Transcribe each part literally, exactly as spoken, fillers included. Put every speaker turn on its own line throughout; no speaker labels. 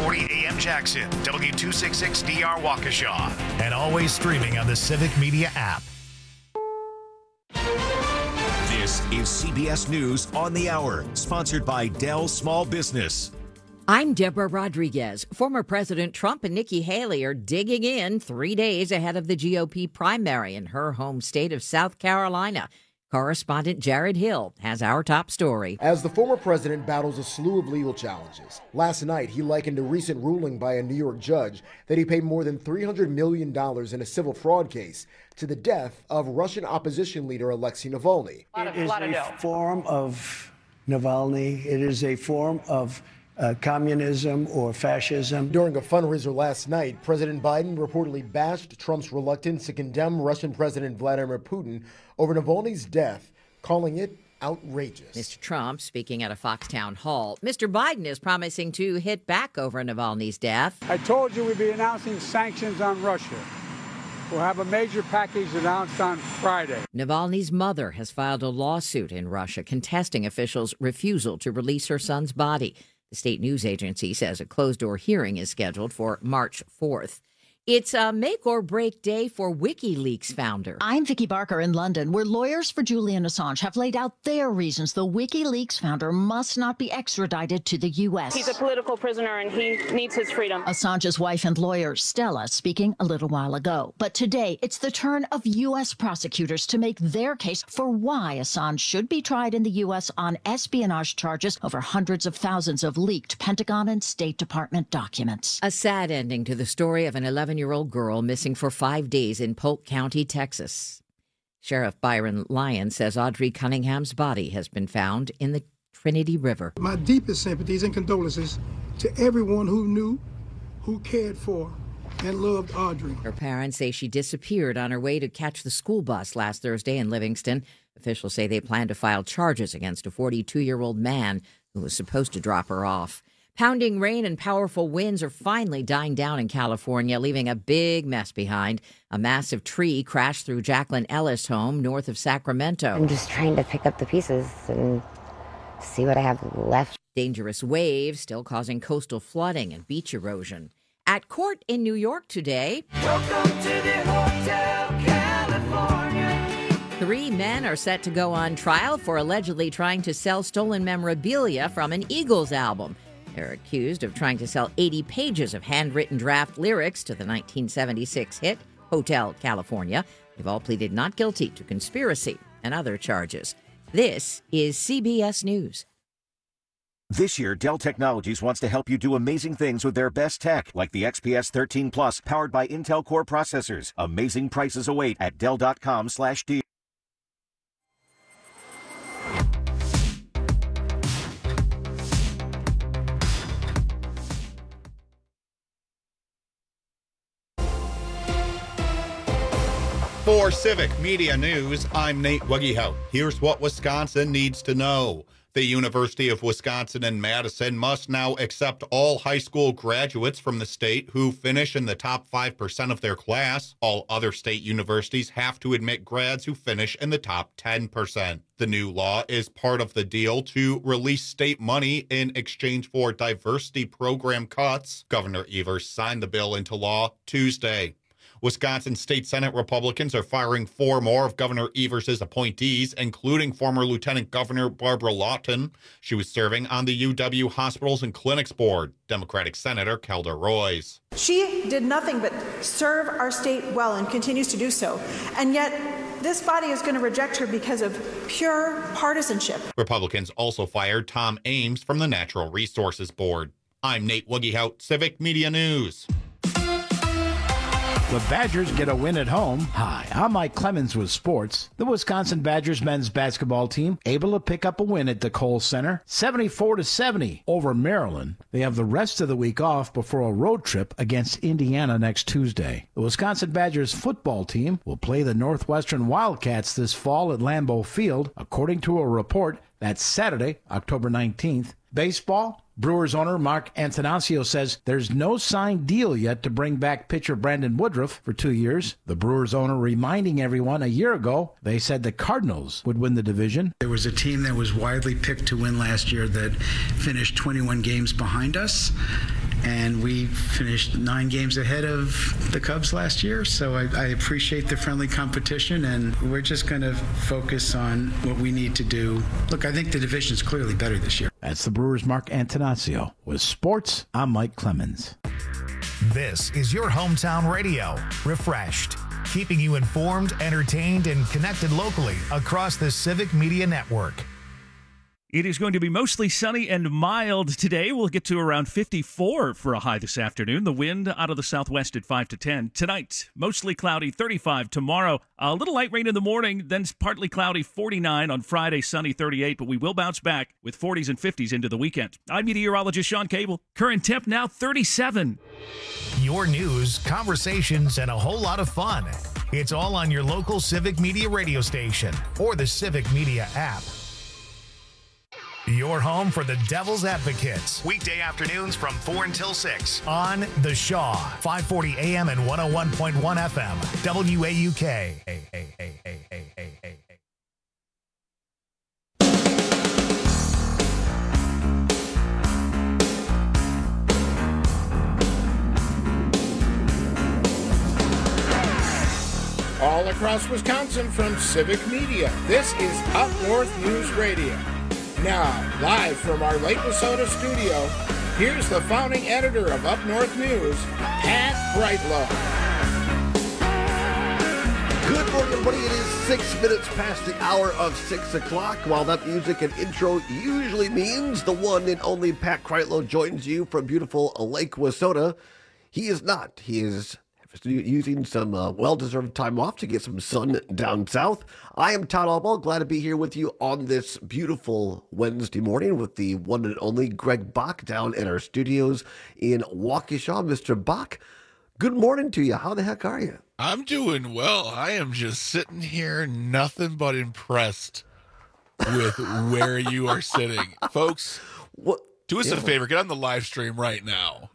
forty A M Jackson, W two sixty-six D R Waukesha, and always streaming on the Civic Media app.
This is C B S News on the Hour, sponsored by Dell Small Business.
I'm Deborah Rodriguez. Former President Trump and Nikki Haley are digging in three days ahead of the G O P primary in her home state of South Carolina. Correspondent Jared Hill has our top story.
As the former president battles a slew of legal challenges, last night he likened a recent ruling by a New York judge that he paid more than three hundred million dollars in a civil fraud case to the death of Russian opposition leader Alexei Navalny.
It is a form of Navalny. It is a form of Uh, communism or fascism.
During a fundraiser last night, President Biden reportedly bashed Trump's reluctance to condemn Russian President Vladimir Putin over Navalny's death, calling it outrageous.
Mister Trump speaking at a Fox town hall. Mister Biden is promising to hit back over Navalny's death.
I told you we'd be announcing sanctions on Russia. We'll have a major package announced on Friday.
Navalny's mother has filed a lawsuit in Russia contesting officials' refusal to release her son's body. The state news agency says a closed-door hearing is scheduled for March fourth. It's a make-or-break day for WikiLeaks founder.
I'm Vicky Barker in London, where lawyers for Julian Assange have laid out their reasons the WikiLeaks founder must not be extradited to the U S.
He's a political prisoner and he needs his freedom.
Assange's wife and lawyer, Stella, speaking a little while ago. But today, it's the turn of U S prosecutors to make their case for why Assange should be tried in the U S on espionage charges over hundreds of thousands of leaked Pentagon and State Department documents.
A sad ending to the story of an eleven-year-old girl missing for five days in Polk County, Texas. Sheriff Byron Lyon says Audrey Cunningham's body has been found in the Trinity River.
My deepest sympathies and condolences to everyone who knew, who cared for, and loved Audrey.
Her parents say she disappeared on her way to catch the school bus last Thursday in Livingston. Officials say they plan to file charges against a forty-two-year-old man who was supposed to drop her off. Pounding rain and powerful winds are finally dying down in California, leaving a big mess behind. A massive tree crashed through Jacqueline Ellis' home north of Sacramento.
I'm just trying to pick up the pieces and see what I have left.
Dangerous waves still causing coastal flooding and beach erosion. At court in New York today,
welcome to the Hotel California.
Three men are set to go on trial for allegedly trying to sell stolen memorabilia from an Eagles album. They're accused of trying to sell eighty pages of handwritten draft lyrics to the nineteen seventy-six hit Hotel California. They've all pleaded not guilty to conspiracy and other charges. This is C B S News.
This year, Dell Technologies wants to help you do amazing things with their best tech, like the X P S thirteen Plus, powered by Intel Core processors. Amazing prices await at Dell.com slash deal.
For Civic Media News, I'm Nate Wuggehout. Here's what Wisconsin needs to know. The University of Wisconsin in Madison must now accept all high school graduates from the state who finish in the top five percent of their class. All other state universities have to admit grads who finish in the top ten percent. The new law is part of the deal to release state money in exchange for diversity program cuts. Governor Evers signed the bill into law Tuesday. Wisconsin State Senate Republicans are firing four more of Governor Evers' appointees, including former Lieutenant Governor Barbara Lawton. She was serving on the U W Hospitals and Clinics Board. Democratic Senator Kelda Roys.
She did nothing but serve our state well and continues to do so. And yet, this body is going to reject her because of pure partisanship.
Republicans also fired Tom Ames from the Natural Resources Board. I'm Nate Wuggehout, Civic Media News.
The Badgers get a win at home. Hi, I'm Mike Clemens with sports. The Wisconsin Badgers men's basketball team able to pick up a win at the Kohl Center, seventy-four to seventy over Maryland. They have the rest of the week off before a road trip against Indiana next Tuesday. The Wisconsin Badgers football team will play the Northwestern Wildcats this fall at Lambeau Field, according to a report. That's Saturday, October nineteenth. Baseball, Brewers owner Mark Antanasio says there's no signed deal yet to bring back pitcher Brandon Woodruff for two years. The Brewers owner reminding everyone a year ago they said the Cardinals would win the division.
There was a team that was widely picked to win last year that finished twenty-one games behind us. and we finished nine games ahead of the Cubs last year. So I, I appreciate the friendly competition, and we're just going to focus on what we need to do. Look, I think the division's clearly better this year.
That's the Brewers' Mark Antonaccio. With sports, I'm Mike Clemens.
This is your hometown radio, Refreshed, keeping you informed, entertained, and connected locally across the Civic Media Network.
It is going to be mostly sunny and mild today. We'll get to around fifty-four for a high this afternoon. The wind out of the southwest at five to ten. Tonight, mostly cloudy, thirty-five. Tomorrow, a little light rain in the morning, then partly cloudy, forty-nine. On Friday, sunny, thirty-eight. But we will bounce back with forties and fifties into the weekend. I'm meteorologist Sean Cable. Current temp now thirty-seven.
Your news, conversations, and a whole lot of fun. It's all on your local Civic Media radio station or the Civic Media app. Your home for the Devil's Advocates. Weekday afternoons from four until six on The Shaw, five forty A M and one oh one point one F M, W A U K. Hey, hey, hey, hey, hey, hey, hey, hey.
All across Wisconsin from Civic Media, this is Up North News Radio. Now, live from our Lake Wissota studio, here's the founding editor of Up North News, Pat Brightlow.
Good morning, everybody. It is six minutes past the hour of six o'clock. While that music and intro usually means the one and only Pat Brightlow joins you from beautiful Lake Wissota, he is not. He is using some uh, well-deserved time off to get some sun down south. I am Todd Albaugh, glad to be here with you on this beautiful Wednesday morning with the one and only Greg Bach down at our studios in Waukesha. Mister Bach, good morning to you. How the heck are you?
I'm doing well. I am just sitting here, nothing but impressed with where you are sitting. Folks,
what?
do us
yeah.
a favor. Get on the live stream right now.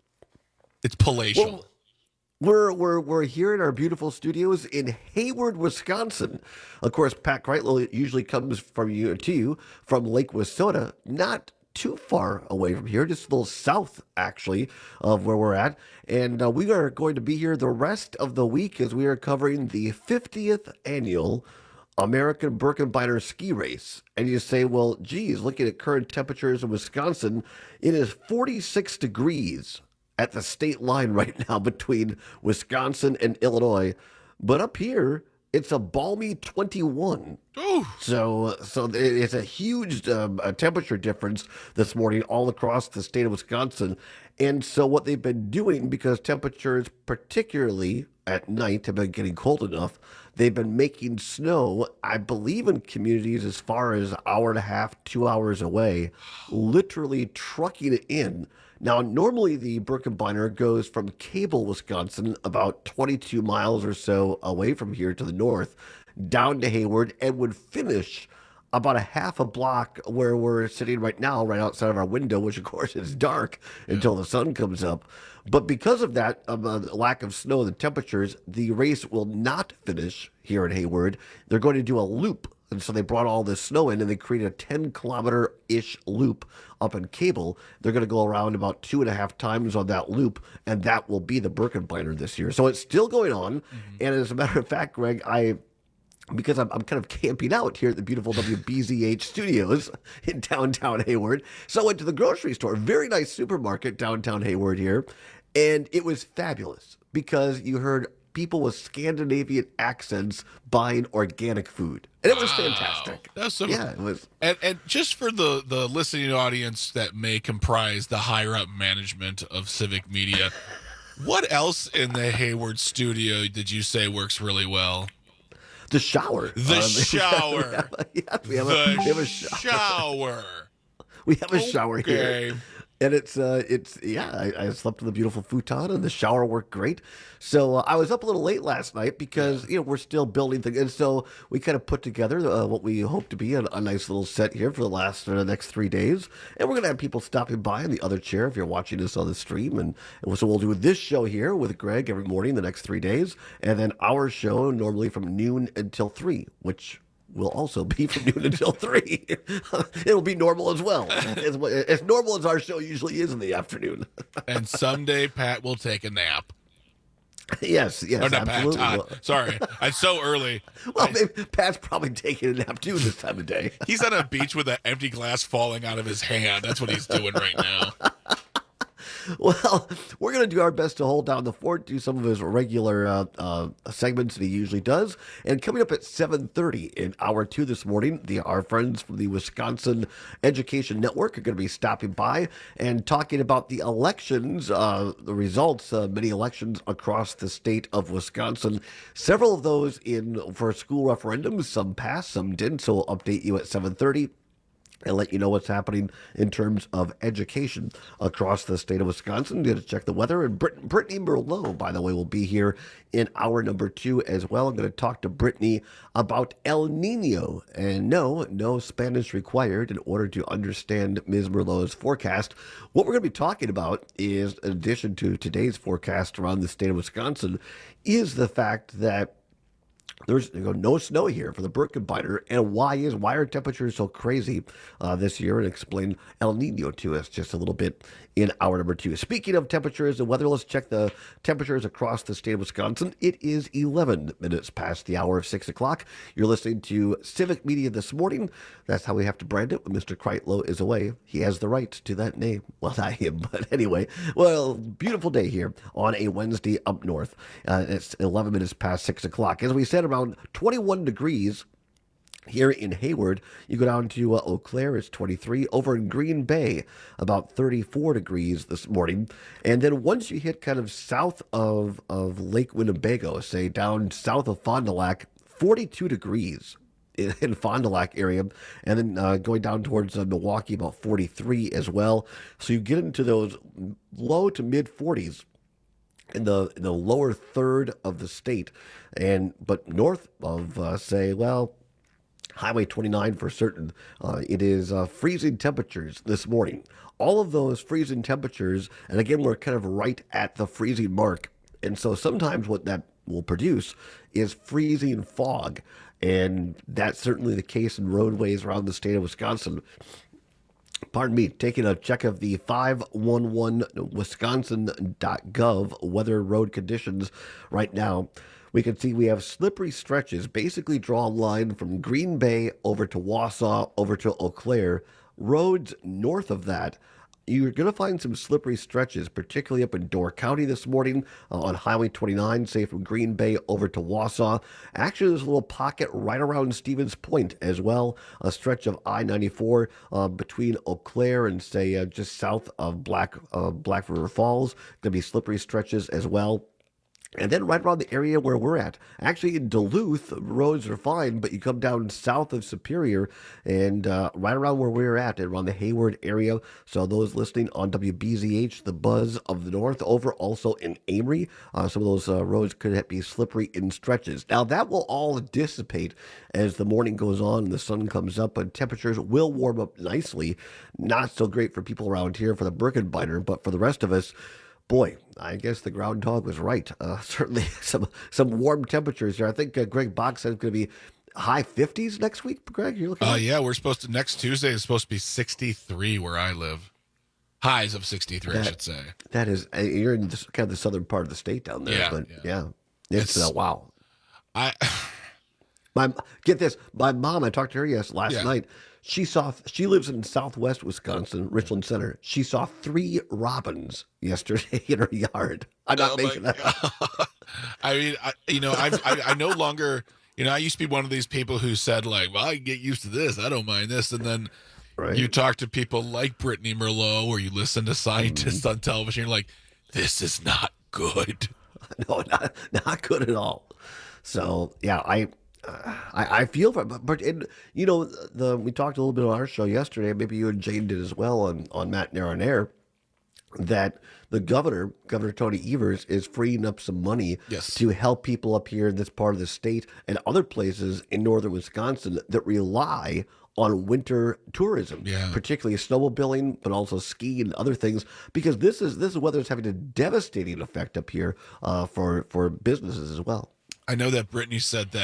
It's palatial.
Well, We're, we're, we're here in our beautiful studios in Hayward, Wisconsin. Of course, Pat Brightlow usually comes from you to you from Lake Wissota, not too far away from here, just a little south, actually, of where we're at. And uh, we are going to be here the rest of the week as we are covering the fiftieth annual American Birkebeiner Ski Race. And you say, well, geez, looking at current temperatures in Wisconsin, it is forty-six degrees at the state line right now between Wisconsin and Illinois. But up here, it's a balmy twenty-one.
Ooh.
So so it's a huge um, a temperature difference this morning all across the state of Wisconsin. And so what they've been doing, because temperatures, particularly at night, have been getting cold enough, they've been making snow, I believe, in communities as far as an hour and a half, two hours away, literally trucking it in. Now, normally the Birkebeiner goes from Cable, Wisconsin, about twenty-two miles or so away from here to the north, down to Hayward, and would finish about a half a block where we're sitting right now, right outside of our window, which, of course, is dark until the sun comes up. But because of that, of a lack of snow and the temperatures, the race will not finish here in Hayward. They're going to do a loop. And so they brought all this snow in and they created a ten kilometer-ish loop up in Cable. They're going to go around about two and a half times on that loop, and that will be the Birkebeiner this year. So it's still going on. Mm-hmm. And as a matter of fact, Greg, I, because I'm, I'm kind of camping out here at the beautiful W B Z H studios in downtown Hayward. So I went to the grocery store, very nice supermarket downtown Hayward here, and it was fabulous because you heard people with Scandinavian accents buying organic food. And it was wow. fantastic.
That's so
yeah, it was.
And, and just for the, the listening audience that may comprise the higher up management of Civic Media, what else in the Hayward studio did you say works really well?
The shower.
The um,
We
shower.
have a, yeah, we have
the
a, we have a shower.
shower.
We have a shower
okay.
here. And it's, uh, it's yeah, I, I slept in the beautiful futon and the shower worked great. So uh, I was up a little late last night because, you know, we're still building things. And so we kind of put together uh, what we hope to be a, a nice little set here for the last, uh, the next three days. And we're going to have people stopping by in the other chair if you're watching this on the stream. And, and so we'll do this show here with Greg every morning the next three days. And then our show normally from noon until three, which will also be from noon until three. It'll be normal as well. As, as normal as our show usually is in the afternoon.
And someday Pat will take a nap.
Yes, yes,
or not
absolutely.
Pat, Todd. Sorry, it's so early.
Well,
I,
maybe Pat's probably taking a nap too this time of day.
He's on a beach with an empty glass falling out of his hand. That's what he's doing right now.
Well, we're going to do our best to hold down the fort, do some of his regular uh, uh, segments that he usually does. And coming up at seven thirty in hour two this morning, the our friends from the Wisconsin Education Network are going to be stopping by and talking about the elections, uh, the results, uh, many elections across the state of Wisconsin. Several of those in for school referendums, some passed, some didn't. So we'll update you at seven thirty. And let you know what's happening in terms of education across the state of Wisconsin. Going to check the weather. And Brit- Brittany Merlot, by the way, will be here in hour number two as well. I'm going to talk to Brittany about El Nino. And no, no Spanish required in order to understand Miz Merlot's forecast. What we're going to be talking about is, in addition to today's forecast around the state of Wisconsin, is the fact that there's you know, no snow here for the Birkebeiner, and why is why are temperatures so crazy uh, this year? And explain El Nino to us just a little bit in hour number two. Speaking of temperatures and weather, let's check the temperatures across the state of Wisconsin. It is eleven minutes past the hour of six o'clock. You're listening to Civic Media This Morning. That's how we have to brand it when Mister Kreitlow is away. He has the right to that name. Well, not him, but anyway. Well, beautiful day here on a Wednesday up north. Uh, it's eleven minutes past six o'clock. As we said, around twenty-one degrees here in Hayward. You go down to uh, Eau Claire, it's twenty-three. Over in Green Bay, about thirty-four degrees this morning. And then once you hit kind of south of, of Lake Winnebago, say down south of Fond du Lac, forty-two degrees in, in Fond du Lac area. And then uh, going down towards uh, Milwaukee, about forty-three as well. So you get into those low to mid forties. In the in the lower third of the state, and but north of uh, say well, Highway twenty-nine for certain, uh, it is uh, freezing temperatures this morning. All of those freezing temperatures, and again we're kind of right at the freezing mark, and so sometimes what that will produce is freezing fog, and that's certainly the case in roadways around the state of Wisconsin. Pardon me, taking a check of the five one one wisconsin dot gov weather road conditions right now. We can see we have slippery stretches, basically draw a line from Green Bay over to Wausau, over to Eau Claire. Roads north of that, you're going to find some slippery stretches, particularly up in Door County this morning uh, on Highway twenty-nine, say from Green Bay over to Wausau. Actually, there's a little pocket right around Stevens Point as well, a stretch of I ninety-four uh, between Eau Claire and, say, uh, just south of Black, uh, Black River Falls. Going to be slippery stretches as well. And then right around the area where we're at, actually in Duluth, roads are fine, but you come down south of Superior and uh, right around where we're at, around the Hayward area. So those listening on W B Z H, the buzz of the north, over also in Amory, uh, some of those uh, roads could be slippery in stretches. Now that will all dissipate as the morning goes on and the sun comes up, and temperatures will warm up nicely. Not so great for people around here for the Birkebeiner, but for the rest of us, boy, I guess the groundhog was right. Uh, certainly some some warm temperatures here. I think uh, Greg Bach said it's going to be high fifties next week. Greg, you're looking.
Uh,
at?
yeah, we're supposed to next Tuesday is supposed to be sixty-three where I live. Highs of sixty-three,
that,
I should say.
That is, uh, you're in this, kind of the southern part of the state down there.
Yeah,
but
yeah,
yeah it's,
it's
uh, wow.
I
my get this. My mom, I talked to her yes last
Yeah.
night. She saw, she lives in southwest Wisconsin, Richland Center. She saw three robins yesterday in her yard. I'm not
Oh,
making
my
that up.
I mean, I, you know, I've, I I no longer, you know, I used to be one of these people who said like, well, I can get used to this. I don't mind this. And then
Right.
you talk to people like Brittany Merlot, or you listen to scientists
Mm-hmm.
on television. You're like, this is not good.
No, not, not good at all. So, yeah, I... Uh, I, I feel for it, but, but it, you know, the we talked a little bit on our show yesterday, maybe you and Jane did as well on, on Matt Nair on Air, that the governor, Governor Tony Evers, is freeing up some money
Yes.
to help people up here in this part of the state and other places in northern Wisconsin that rely on winter tourism,
Yeah.
particularly snowmobiling, but also skiing and other things, because this is this is weather is having a devastating effect up here uh, for, for businesses as well.
I know that Brittany said that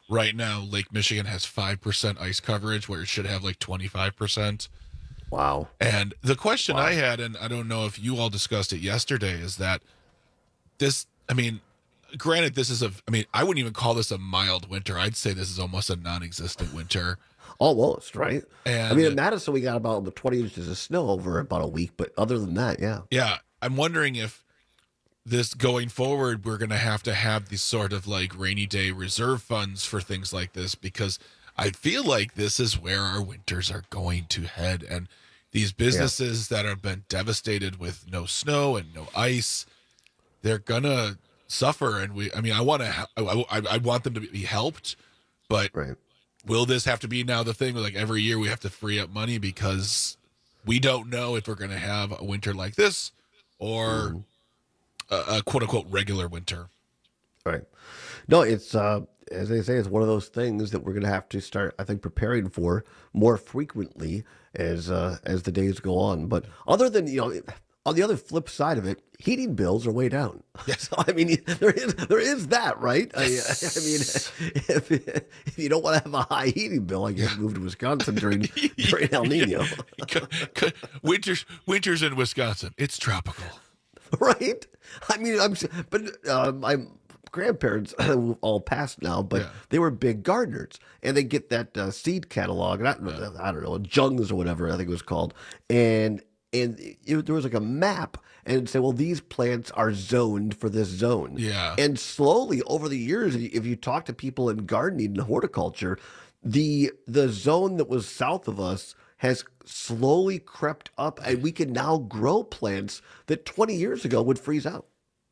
right now Lake Michigan has five percent ice coverage where it should have like twenty-five percent.
Wow.
And the question
wow.
I had, and I don't know if you all discussed it yesterday, is that this, I mean, granted, this is a, I mean, I wouldn't even call this a mild winter. I'd say this is almost a non-existent winter.
Almost, right?
And
I mean, in Madison, we got about twenty inches of snow over about a week, but other than that, yeah.
Yeah. I'm wondering if this going forward, we're going to have to have these sort of like rainy day reserve funds for things like this, because I feel like this is where our winters are going to head. And these businesses yeah. that have been devastated with no snow and no ice, they're going to suffer. And we, I mean, I want to, I, I, I want them to be helped, but
right.
will this have to be now the thing where like every year we have to free up money because we don't know if we're going to have a winter like this or mm. a, a quote unquote regular winter.
Right. No, it's, uh, as they say, it's one of those things that we're going to have to start, I think, preparing for more frequently as uh, as the days go on. But other than, you know, on the other flip side of it, heating bills are way down.
Yes.
So, I mean, there is there is that, right? Yes. I, I mean, if, if you don't want to have a high heating bill, I guess move to Wisconsin during during El Nino.
winters winters in Wisconsin, it's tropical,
right? I mean, I'm but uh, I'm. grandparents all passed now, but yeah. they were big gardeners, and they get that uh, seed catalog, and I, yeah. I don't know, Jungs or whatever I think it was called, and and it, there was like a map, and it'd say, well, these plants are zoned for this zone.
Yeah.
And slowly over the years, if you talk to people in gardening and horticulture, the the zone that was south of us has slowly crept up, and we can now grow plants that twenty years ago would freeze out.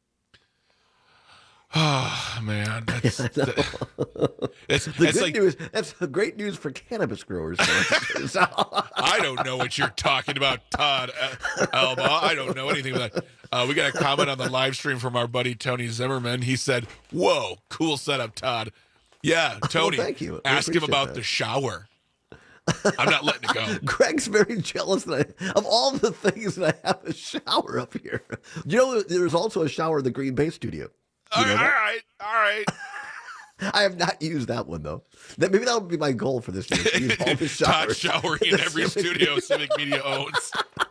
Oh man, that's
yeah,
that, it's,
the
it's
good
like,
news. That's great news for cannabis growers.
I don't know what you're talking about, Todd Alba. I don't know anything about that. Uh, we got a comment on the live stream from our buddy Tony Zimmerman. He said, "Whoa, cool setup, Todd." Yeah, Tony.
Well, thank you.
Ask him about
that.
the shower. I'm not letting it go.
Greg's very jealous that I, of all the things that I have a shower up here. You know, there's also a shower in the Green Bay studio.
All right, all right, all right.
I have not used that one though. That maybe that would be my goal for this year. Use all the
Todd
showers.
showering in every studio Civic Media owns.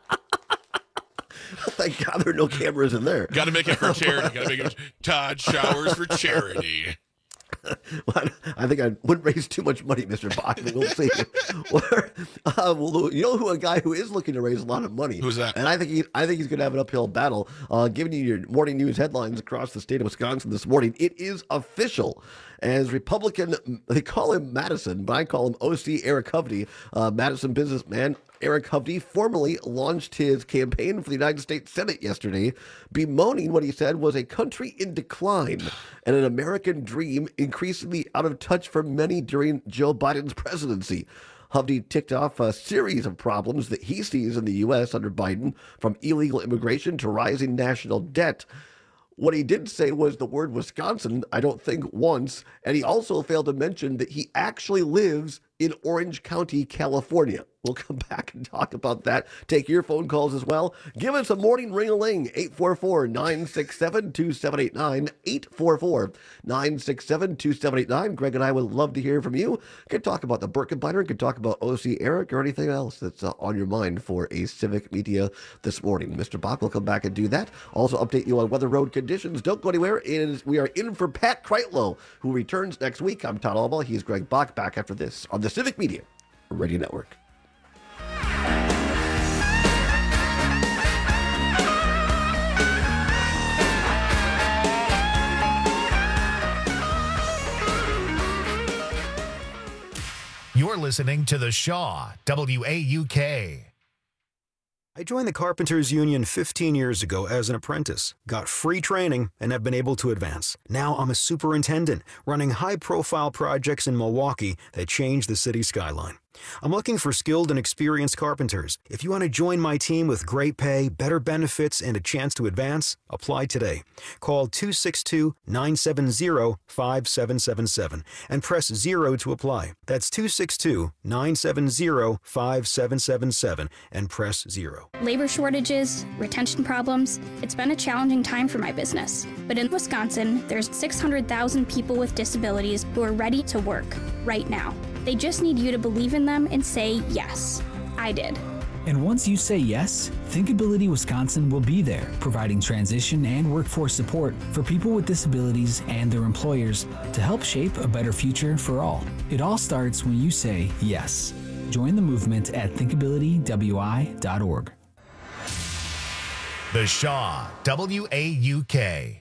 Thank God there are no cameras in there.
Got to make it for charity. Got to make it. Todd showers for charity.
Well, I think I wouldn't raise too much money, Mister Bachman. We'll see. uh, well, you know who a guy who is looking to raise a lot of money?
Who's that?
And I think he, I think he's going to have an uphill battle. Uh, giving you your morning news headlines across the state of Wisconsin this morning. It is official. As Republican, they call him Madison, but I call him O C Eric Hovde, uh, Madison businessman. Eric Hovde formally launched his campaign for the United States Senate yesterday, bemoaning what he said was a country in decline and an American dream increasingly out of touch for many during Joe Biden's presidency. Hovde ticked off a series of problems that he sees in the U S under Biden, from illegal immigration to rising national debt. What he did say was the word Wisconsin, I don't think, once, and he also failed to mention that he actually lives in Orange County, California. We'll come back and talk about that. Take your phone calls as well. Give us a morning ring-a-ling, eight four four, nine six seven, two seven eight nine, eight four four, nine six seven, two seven eight nine. Greg and I would love to hear from you. Could talk about the Birkenbiner, could talk about O C Eric, or anything else that's uh, on your mind for a Civic Media this morning. Mister Bach will come back and do that. Also update you on weather road conditions. Don't go anywhere. It is, we are in for Pat Kreitlow, who returns next week. I'm Todd Alba. He's Greg Bach, back after this on the Civic Media Radio Network.
You're listening to The Shaw, W A U K.
I joined the Carpenters Union fifteen years ago as an apprentice, got free training, and have been able to advance. Now I'm a superintendent, running high-profile projects in Milwaukee that change the city skyline. I'm looking for skilled and experienced carpenters. If you want to join my team with great pay, better benefits, and a chance to advance, apply today. Call two six two, nine seven zero, five seven seven seven and press zero to apply. That's two six two, nine seven zero, five seven seven seven and press zero.
Labor shortages, retention problems, it's been a challenging time for my business. But in Wisconsin, there's six hundred thousand people with disabilities who are ready to work right now. They just need you to believe in them and say yes. I did.
And once you say yes, Thinkability Wisconsin will be there, providing transition and workforce support for people with disabilities and their employers to help shape a better future for all. It all starts when you say yes. Join the movement at thinkability w i dot org.
The Shaw, W A U K.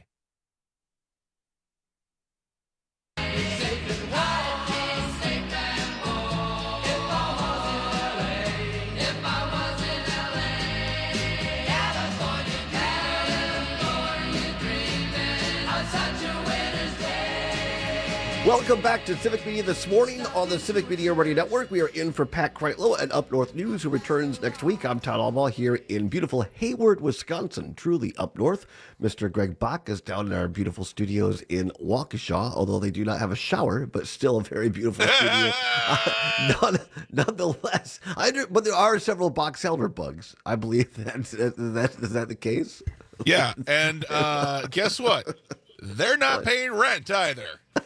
Welcome back to Civic Media This Morning on the Civic Media Radio Network. We are in for Pat Kreitlow and Up North News, who returns next week. I'm Todd Albaugh here in beautiful Hayward, Wisconsin, truly up north. Mister Greg Bach is down in our beautiful studios in Waukesha, although they do not have a shower, but still a very beautiful studio. uh, none, nonetheless, I do, but there are several box elder bugs. I believe that's, that, is that the case?
Yeah, and uh, guess what? They're not paying rent either.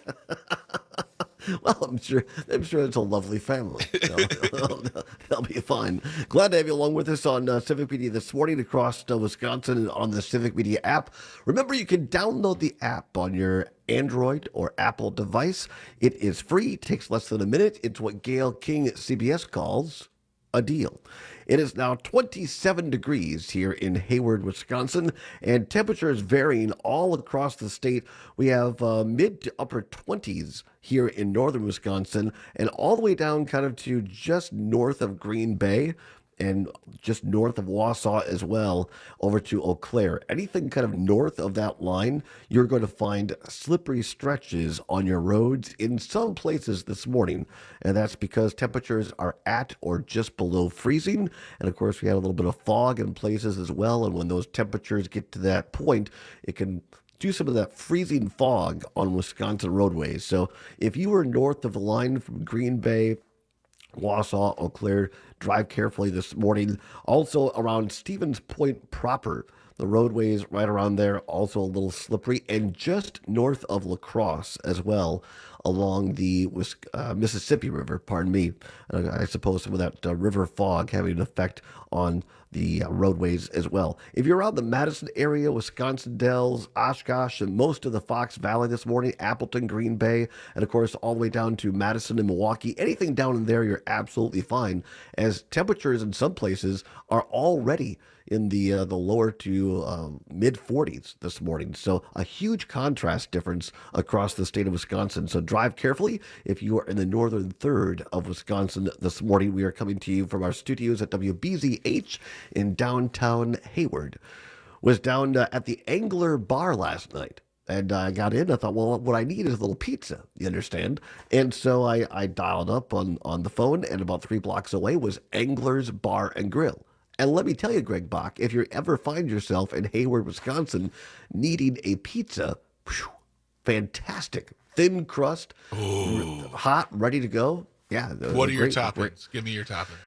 Well, I'm sure I'm sure it's a lovely family. They'll, they'll, they'll be fine. Glad to have you along with us on uh, Civic Media This Morning across uh, Wisconsin on the Civic Media app. Remember, you can download the app on your Android or Apple device. It is free. It takes less than a minute. It's what Gail King at C B S calls a deal. It is now twenty-seven degrees here in Hayward, Wisconsin, and temperatures varying all across the state. We have uh, mid to upper twenties here in northern Wisconsin, and all the way down kind of to just north of Green Bay and just north of Wausau as well, over to Eau Claire. Anything kind of north of that line, you're going to find slippery stretches on your roads in some places this morning. And that's because temperatures are at or just below freezing. And of course, we had a little bit of fog in places as well. And when those temperatures get to that point, it can do some of that freezing fog on Wisconsin roadways. So if you were north of the line from Green Bay, Wausau, Eau Claire, drive carefully this morning. Also around Stevens Point proper, the roadways right around there, also a little slippery, and just north of La Crosse as well, along the uh, Mississippi River, pardon me. Uh, I suppose some of that uh, river fog having an effect on the uh, roadways as well. If you're around the Madison area, Wisconsin Dells, Oshkosh, and most of the Fox Valley this morning, Appleton, Green Bay, and of course all the way down to Madison and Milwaukee, anything down in there, you're absolutely fine, as temperatures in some places are already in the uh, the lower to uh, mid forties this morning. So a huge contrast difference across the state of Wisconsin. So drive carefully if you are in the northern third of Wisconsin this morning. We are coming to you from our studios at W B Z H in downtown Hayward. Was down uh, at the Angler Bar last night. And I got in, I thought, well, what I need is a little pizza, you understand? And so I, I dialed up on, on the phone, and about three blocks away was Angler's Bar and Grill. And let me tell you, Greg Bach, if you ever find yourself in Hayward, Wisconsin, needing a pizza, whew, fantastic. Thin crust, Ooh. hot, ready to go. Yeah.
What are your toppings? Great. Give me your toppings.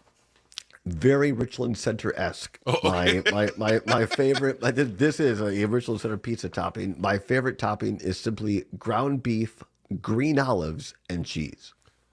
Very Richland Center-esque. Oh, okay. my, my, my, my favorite, this is a Richland Center pizza topping. My favorite topping is simply ground beef, green olives, and cheese.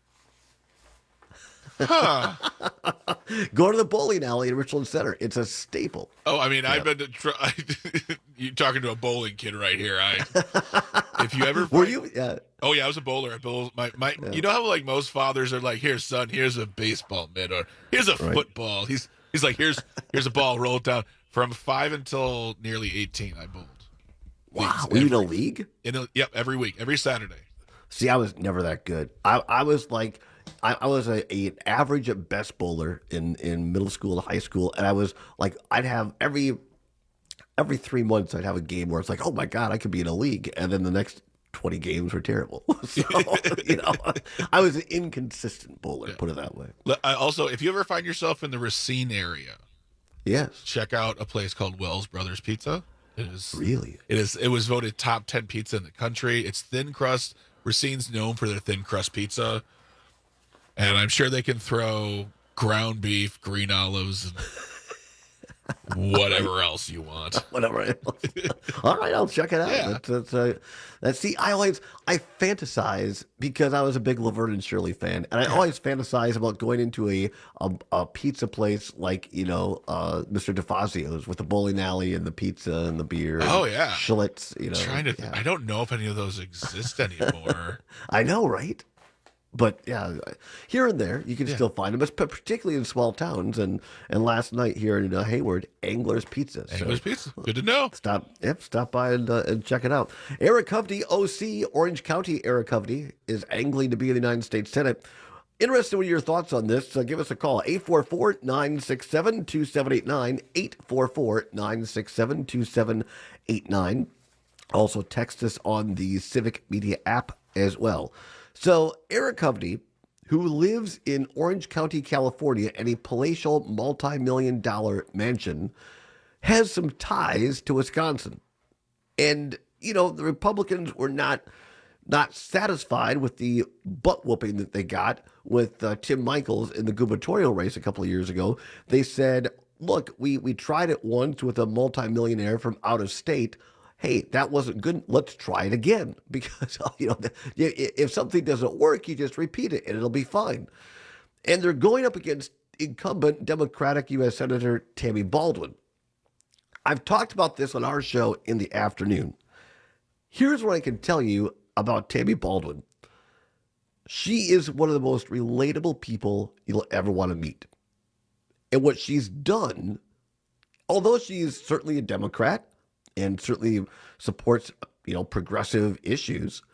Huh.
Go to the bowling alley in Richland Center. It's a staple.
Oh, I mean,
yeah.
I've been to try. You're talking to a bowling kid right here. I, if you ever,
were you? Yeah.
Oh yeah, I was a bowler. I bowled my my. Yeah. You know how like most fathers are like, here, son, here's a baseball mitt, or here's a right. football. He's he's like, here's here's a ball, roll it down. From five until nearly eighteen, I bowled.
Wow, were you in a league?
In a, yep, every week, every Saturday.
See, I was never that good. I I was like. I, I was a, a average at best bowler in, in middle school and high school, and I was like, I'd have every every three months I'd have a game where it's like, oh my god, I could be in a league, and then the next twenty games were terrible. So, you know, I was an inconsistent bowler,
Yeah.
put it that way.
L- I also, if you ever find yourself in the Racine area,
Yes.
check out a place called Wells Brothers Pizza. It is
Really?
It is. It was voted top ten pizza in the country. It's thin crust. Racine's known for their thin crust pizza, and I'm sure they can throw ground beef, green olives, and whatever else you want.
Whatever else. All right, I'll check it out.
Yeah.
That's, that's, uh, that's see, I always I fantasize because I was a big Laverne and Shirley fan, and I always fantasize about going into a a, a pizza place like you know uh, Mister DeFazio's with the bowling alley and the pizza and the beer. and
Oh, yeah.
Schlitz. You know,
Trying to.
yeah.
I don't know if any of those exist anymore.
I know, right? But yeah, here and there you can
Yeah.
still find them, but particularly in small towns. And and last night here in uh, Hayward, Angler's Pizza. So
Angler's Pizza. Good to know.
Stop, yep, stop by and uh, and check it out. Eric Hovde, O C, Orange County. Eric Hovde is angling to be in the United States Senate. Interested in your thoughts on this? Uh, give us a call, eight four four, nine six seven, two seven eight nine, eight four four, nine six seven, two seven eight nine. Also text us on the Civic Media app as well. So Eric Hovde, who lives in Orange County, California, in a palatial multi-million dollar mansion, has some ties to Wisconsin. And, you know, the Republicans were not not satisfied with the butt whooping that they got with uh, Tim Michaels in the gubernatorial race a couple of years ago. They said, look, we, we tried it once with a multimillionaire from out of state. Hey, that wasn't good. Let's try it again. Because, you know, if something doesn't work, you just repeat it and it'll be fine. And they're going up against incumbent Democratic U S Senator Tammy Baldwin. I've talked about this on our show in the afternoon. Here's what I can tell you about Tammy Baldwin. She is one of the most relatable people you'll ever want to meet. And what she's done, although she is certainly a Democrat and certainly supports, you know, progressive issues,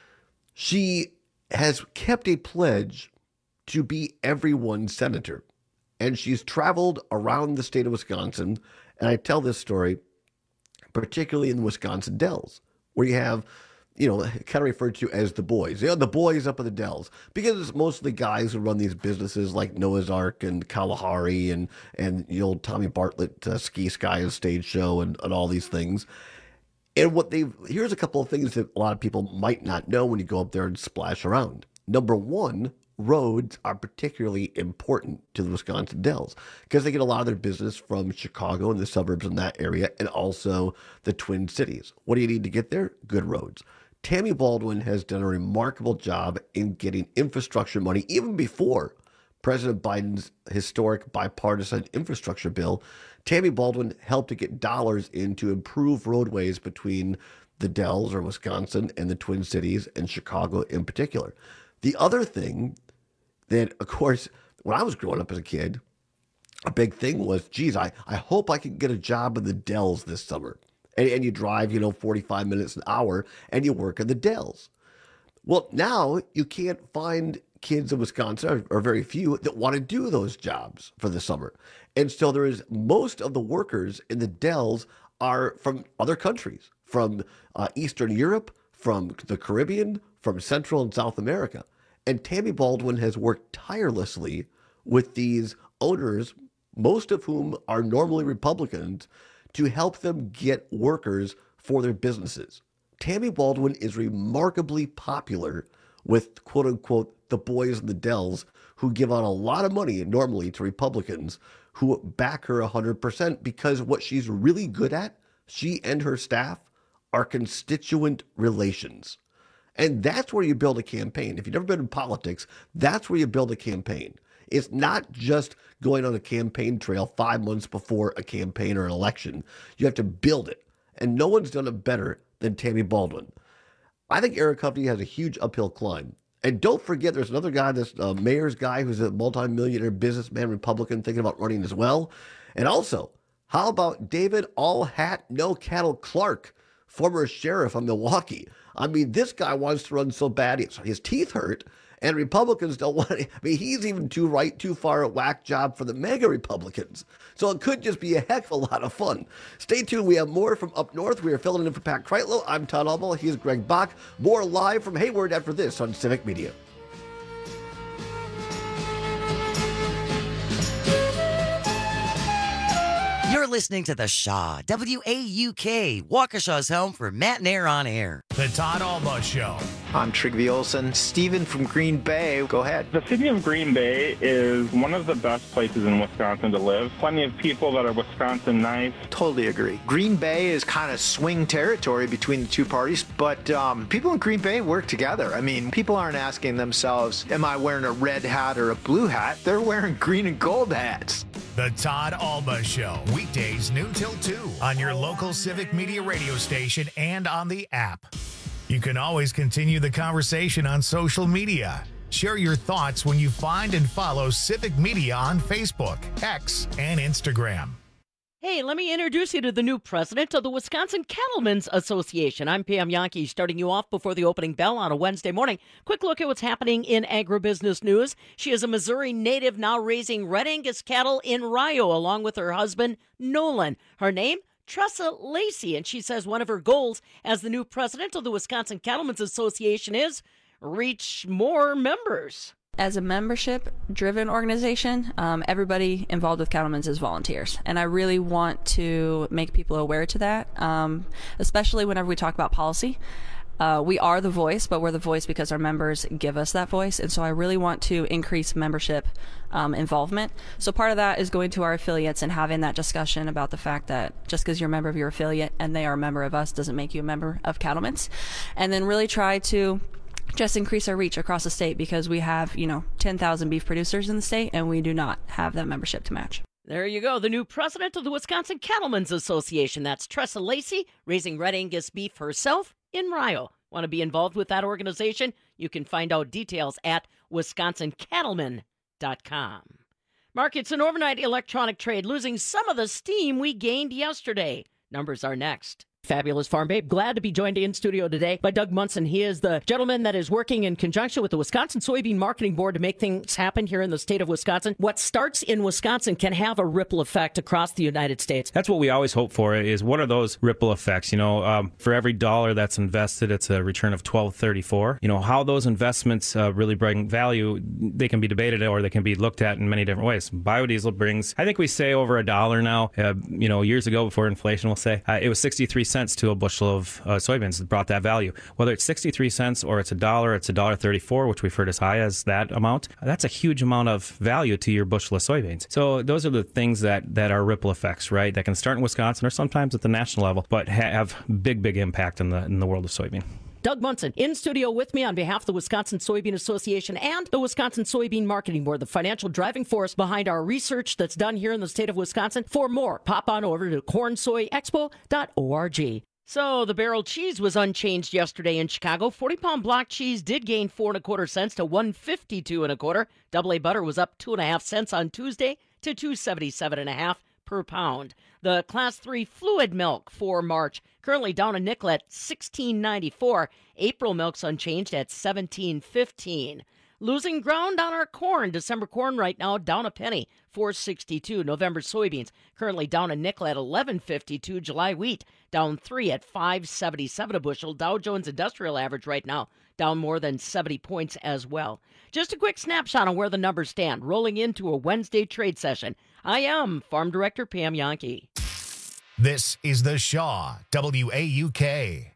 she has kept a pledge to be everyone's senator. And she's traveled around the state of Wisconsin. And I tell this story particularly in the Wisconsin Dells, where you have, you know, kind of referred to as the boys. You know, the boys up in the Dells, because it's mostly guys who run these businesses like Noah's Ark and Kalahari and, and the old Tommy Bartlett uh, Ski Sky and Stage Show and, and all these things. And what they've, here's a couple of things that a lot of people might not know when you go up there and splash around. Number one, roads are particularly important to the Wisconsin Dells because they get a lot of their business from Chicago and the suburbs in that area and also the Twin Cities. What do you need to get there? Good roads. Tammy Baldwin has done a remarkable job in getting infrastructure money even before President Biden's historic bipartisan infrastructure bill. Tammy Baldwin helped to get dollars in to improve roadways between the Dells or Wisconsin and the Twin Cities and Chicago in particular. The other thing that, of course, when I was growing up as a kid, a big thing was, geez, I, I hope I can get a job in the Dells this summer. And, and you drive, you know, forty-five minutes an hour and you work in the Dells. Well, now you can't find kids in Wisconsin, or, or very few, that want to do those jobs for the summer. And so there is, most of the workers in the Dells are from other countries, from uh, Eastern Europe, from the Caribbean, from Central and South America. And Tammy Baldwin has worked tirelessly with these owners, most of whom are normally Republicans, to help them get workers for their businesses. Tammy Baldwin is remarkably popular with, quote unquote, the boys in the Dells, who give out a lot of money normally to Republicans who back her one hundred percent, because what she's really good at, she and her staff, are constituent relations. And that's where you build a campaign. If you've never been in politics, that's where you build a campaign. It's not just going on a campaign trail five months before a campaign or an election. You have to build it. And no one's done it better than Tammy Baldwin. I think Eric Hovde has a huge uphill climb. And don't forget, there's another guy, this uh, mayor's guy, who's a multimillionaire businessman, Republican, thinking about running as well. And also, how about David All Hat, No Cattle Clark, former sheriff of Milwaukee? I mean, this guy wants to run so bad, his teeth hurt, And Republicans don't want to, I mean, he's even too right, too far a whack job for the MAGA Republicans. So it could just be a heck of a lot of fun. Stay tuned. We have more from up north. We are filling in for Pat Kreitlow. I'm Todd Alba. He's Greg Bach. More live from Hayward after this on Civic Media.
You're listening to The Shaw, W A U K, Waukesha's home for Matt and Air on Air.
The Todd Alba Show.
I'm Trygve Olsen. Steven from Green Bay, go ahead.
The city of Green Bay is one of the best places in Wisconsin to live. Plenty of people that are Wisconsin nice.
Totally agree. Green Bay is kind of swing territory between the two parties, but um, people in Green Bay work together. I mean, people aren't asking themselves, am I wearing a red hat or a blue hat? They're wearing green and gold hats.
The Todd Alba Show, weekdays noon till two on your local Civic Media radio station and on the app. You can always continue the conversation on social media. Share your thoughts when you find and follow Civic Media on Facebook, X, and Instagram.
Hey, let me introduce you to the new president of the Wisconsin Cattlemen's Association. I'm Pam Yankee, starting you off before the opening bell on a Wednesday morning. Quick look at what's happening in agribusiness news. She is a Missouri native now raising Red Angus cattle in Rio, along with her husband, Nolan. Her name? Tressa Lacey, and she says one of her goals as the new president of the Wisconsin Cattlemen's Association is reach more members.
As a membership-driven organization, um, everybody involved with Cattlemen's is volunteers, and I really want to make people aware to that, um, especially whenever we talk about policy. Uh, we are the voice, but we're the voice because our members give us that voice, and so I really want to increase membership um, involvement. So part of that is going to our affiliates and having that discussion about the fact that just because you're a member of your affiliate and they are a member of us doesn't make you a member of Cattlemen's, and then really try to just increase our reach across the state because we have, you know, ten thousand beef producers in the state and we do not have that membership to match.
There you go, the new president of the Wisconsin Cattlemen's Association. That's Tressa Lacey, raising Red Angus beef herself in Rio. Want to be involved with that organization? You can find out details at wisconsin cattlemen dot com. Markets and overnight electronic trade losing some of the steam we gained yesterday. Numbers are next. Fabulous Farm Babe. Glad to be joined in studio today by Doug Munson. He is the gentleman that is working in conjunction with the Wisconsin Soybean Marketing Board to make things happen here in the state of Wisconsin. What starts in Wisconsin can have a ripple effect across the United States.
That's what we always hope for, is what are those ripple effects? You know, um, for every dollar that's invested, it's a return of twelve thirty-four. You know, how those investments uh, really bring value, they can be debated or they can be looked at in many different ways. Biodiesel brings, I think we say over a dollar now. Uh, you know, years ago before inflation, we'll say uh, it was sixty-three cents to a bushel of uh, soybeans that brought that value. Whether it's sixty-three cents or it's a dollar, it's a dollar thirty-four, which we've heard as high as that amount. That's a huge amount of value to your bushel of soybeans. So those are the things that, that are ripple effects, right? That can start in Wisconsin or sometimes at the national level, but ha- have big, big impact in the in the world of soybean.
Doug Munson in studio with me on behalf of the Wisconsin Soybean Association and the Wisconsin Soybean Marketing Board, the financial driving force behind our research that's done here in the state of Wisconsin. For more, pop on over to corn soy expo dot org. So the barrel cheese was unchanged yesterday in Chicago. forty pound block cheese did gain four and a quarter cents to one fifty-two and a quarter. Double A butter was up two and a half cents on Tuesday to two seventy-seven and a half per pound. The class three fluid milk for March currently down a nickel at sixteen ninety-four. April milk's unchanged at seventeen fifteen. Losing ground on our corn. December corn right now down a penny, four sixty-two. November soybeans currently down a nickel at eleven fifty-two. July wheat down three at five seventy-seven a bushel. Dow Jones Industrial Average right now down more than seventy points as well. Just a quick snapshot on where the numbers stand, rolling into a Wednesday trade session. I am Farm Director Pam Yankee.
This is the Shaw, W A U K.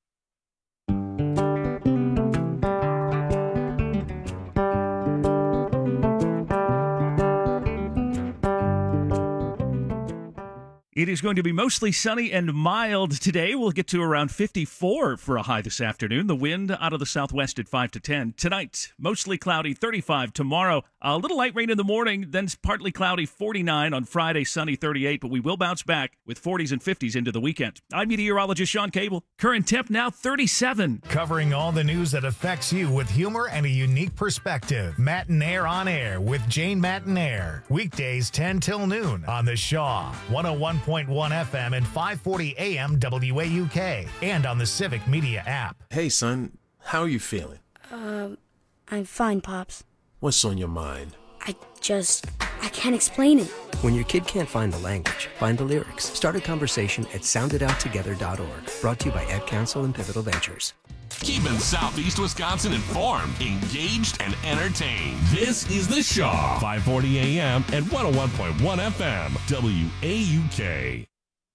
It is going to be mostly sunny and mild today. We'll get to around fifty-four for a high this afternoon. The wind out of the southwest at five to ten. Tonight, mostly cloudy, thirty-five. Tomorrow, a little light rain in the morning, then partly cloudy, forty-nine. On Friday, sunny, thirty-eight. But we will bounce back with forties and fifties into the weekend. I'm meteorologist Sean Cable. Current temp now thirty-seven.
Covering all the news that affects you with humor and a unique perspective. Matt and Air on Air with Jane Matt and Air. Weekdays ten till noon on the Shaw, one oh one point one F M and five forty A M W A U K, and on the Civic Media app.
Hey, son, how are you feeling?
Um,
I'm fine, Pops.
What's on your mind?
I just... I can't explain it.
When your kid can't find the language, find the lyrics. Start a conversation at sound it out together dot org. Brought to you by Ed Council and Pivotal Ventures.
Keeping Southeast Wisconsin informed, engaged, and entertained. This is The Shaw, five forty A M and one oh one point one F M, W A U K.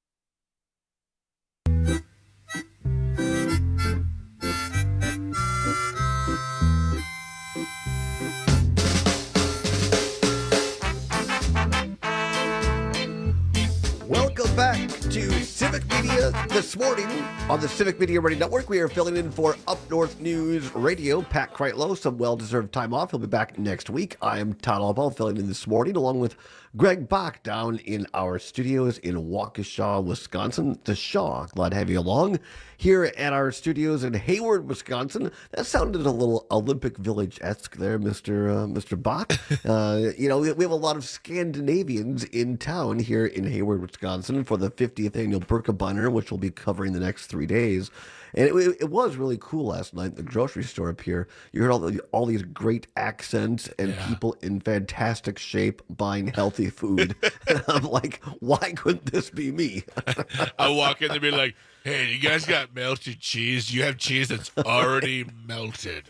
Welcome back to Civic Media this morning on the Civic Media Radio Network. We are filling in for Up North News Radio. Pat Kreitlow, some well-deserved time off. He'll be back next week. I am Todd Albaugh filling in this morning along with Greg Bach down in our studios in Waukesha, Wisconsin. The Shaw, glad to have you along here at our studios in Hayward, Wisconsin. That sounded a little Olympic Village-esque there, Mister Uh, Mister Bach. uh, you know, we, we have a lot of Scandinavians in town here in Hayward, Wisconsin for the fiftieth annual Birkebeiner, which we'll be covering the next three days. And it, it was really cool last night at the grocery store up here. You heard all the, all these great accents and
Yeah.
people in fantastic shape buying healthy food. And I'm like, why couldn't this be me?
I walk in there and be like, hey, you guys got melted cheese? You have cheese that's already melted.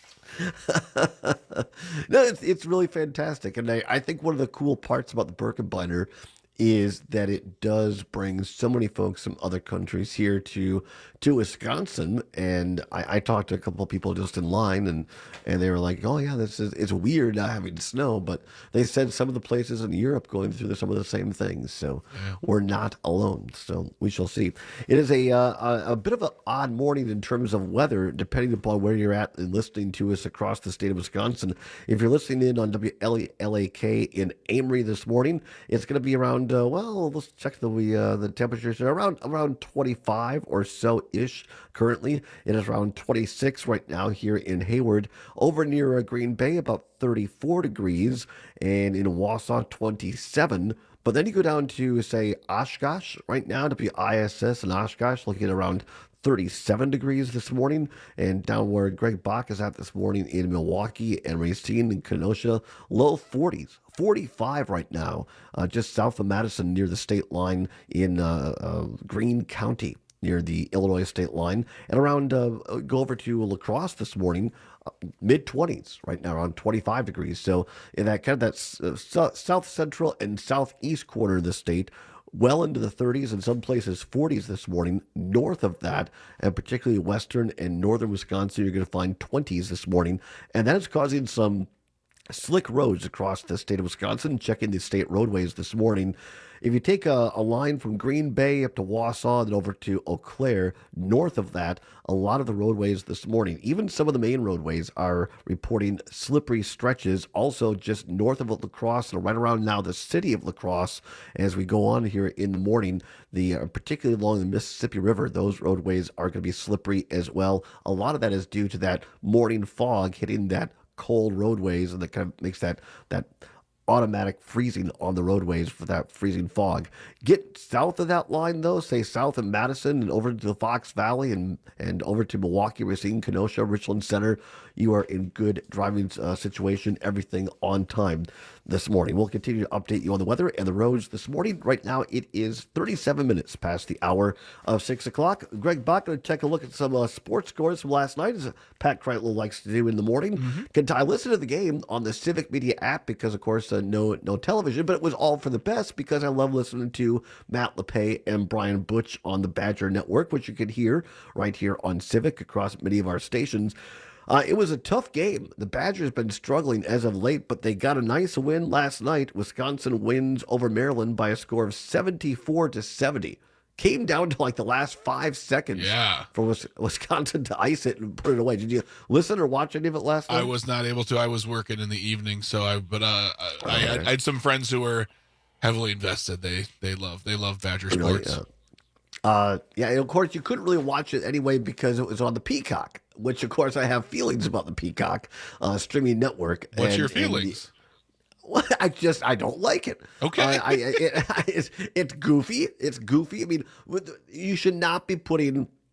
No, it's it's really fantastic. And I, I think one of the cool parts about the Birkebeiner is that it does bring so many folks from other countries here to to Wisconsin. And I, I talked to a couple of people just in line, and, and they were like, oh, yeah, this is it's weird not having snow. But they said some of the places in Europe going through some of the same things. So
Yeah.
we're not alone. So we shall see. It is a, uh, a, a bit of an odd morning in terms of weather, depending upon where you're at and listening to us across the state of Wisconsin. If you're listening in on W L A K in Amory this morning, it's going to be around, uh, well, let's check the uh, the temperatures. They're around, around twenty-five or so-ish currently. It is around twenty-six right now here in Hayward. Over near uh, Green Bay, about thirty-four degrees, and in Wausau, twenty-seven. But then you go down to, say, Oshkosh right now, W I S S and Oshkosh, looking at around thirty-seven degrees this morning, and down where Greg Bach is at this morning in Milwaukee and Racine and Kenosha, low forties, forty-five right now, uh, just south of Madison near the state line in uh, uh, Greene County, near the Illinois state line, and around, uh, go over to La Crosse this morning, uh, mid-twenties right now, around twenty-five degrees. So in that kind of that uh, so- south central and southeast corner of the state, well into the thirties, in some places forties this morning. North of that, and particularly western and northern Wisconsin, you're going to find twenties this morning, and that is causing some slick roads across the state of Wisconsin. Checking the state roadways this morning. If you take a, a line from Green Bay up to Wausau and over to Eau Claire, north of that, a lot of the roadways this morning, even some of the main roadways, are reporting slippery stretches. Also, just north of La Crosse and right around now the city of La Crosse, as we go on here in the morning, the uh, particularly along the Mississippi River, those roadways are going to be slippery as well. A lot of that is due to that morning fog hitting that cold roadways, and that kind of makes that that automatic freezing on the roadways for that freezing fog. Get south of that line, though, say south of Madison and over to the Fox Valley and, and over to Milwaukee, Racine, Kenosha, Richland Center, you are in good driving uh, situation, everything on time this morning. We'll continue to update you on the weather and the roads this morning. Right now, it is thirty-seven minutes past the hour of six o'clock. Greg Bach going to take a look at some uh, sports scores from last night, as Pat Kreitlow likes to do in the morning. Mm-hmm. Can I listen to the game on the Civic Media app because, of course, uh, no no television, but it was all for the best because I love listening to Matt LePay and Brian Butch on the Badger Network, which you can hear right here on Civic across many of our stations. Uh, it was a tough game. The Badgers have been struggling as of late, but they got a nice win last night. Wisconsin wins over Maryland by a score of seventy-four to seventy. Came down to like the last five seconds
Yeah.
for Wisconsin to ice it and put it away. Did you listen or watch any of it last night?
I was not able to. I was working in the evening, so I. But uh, I, I, had, I had some friends who were heavily invested. They they love they love Badger
Really?
sports.
Yeah. Uh, yeah, and of course you couldn't really watch it anyway because it was on the Peacock, which of course I have feelings about the Peacock uh, streaming network.
What's
And-
your
and
feelings?
the- well, I just I don't like it.
Okay,
uh, I, it, it's, it's goofy. It's goofy. I mean, with- you should not be putting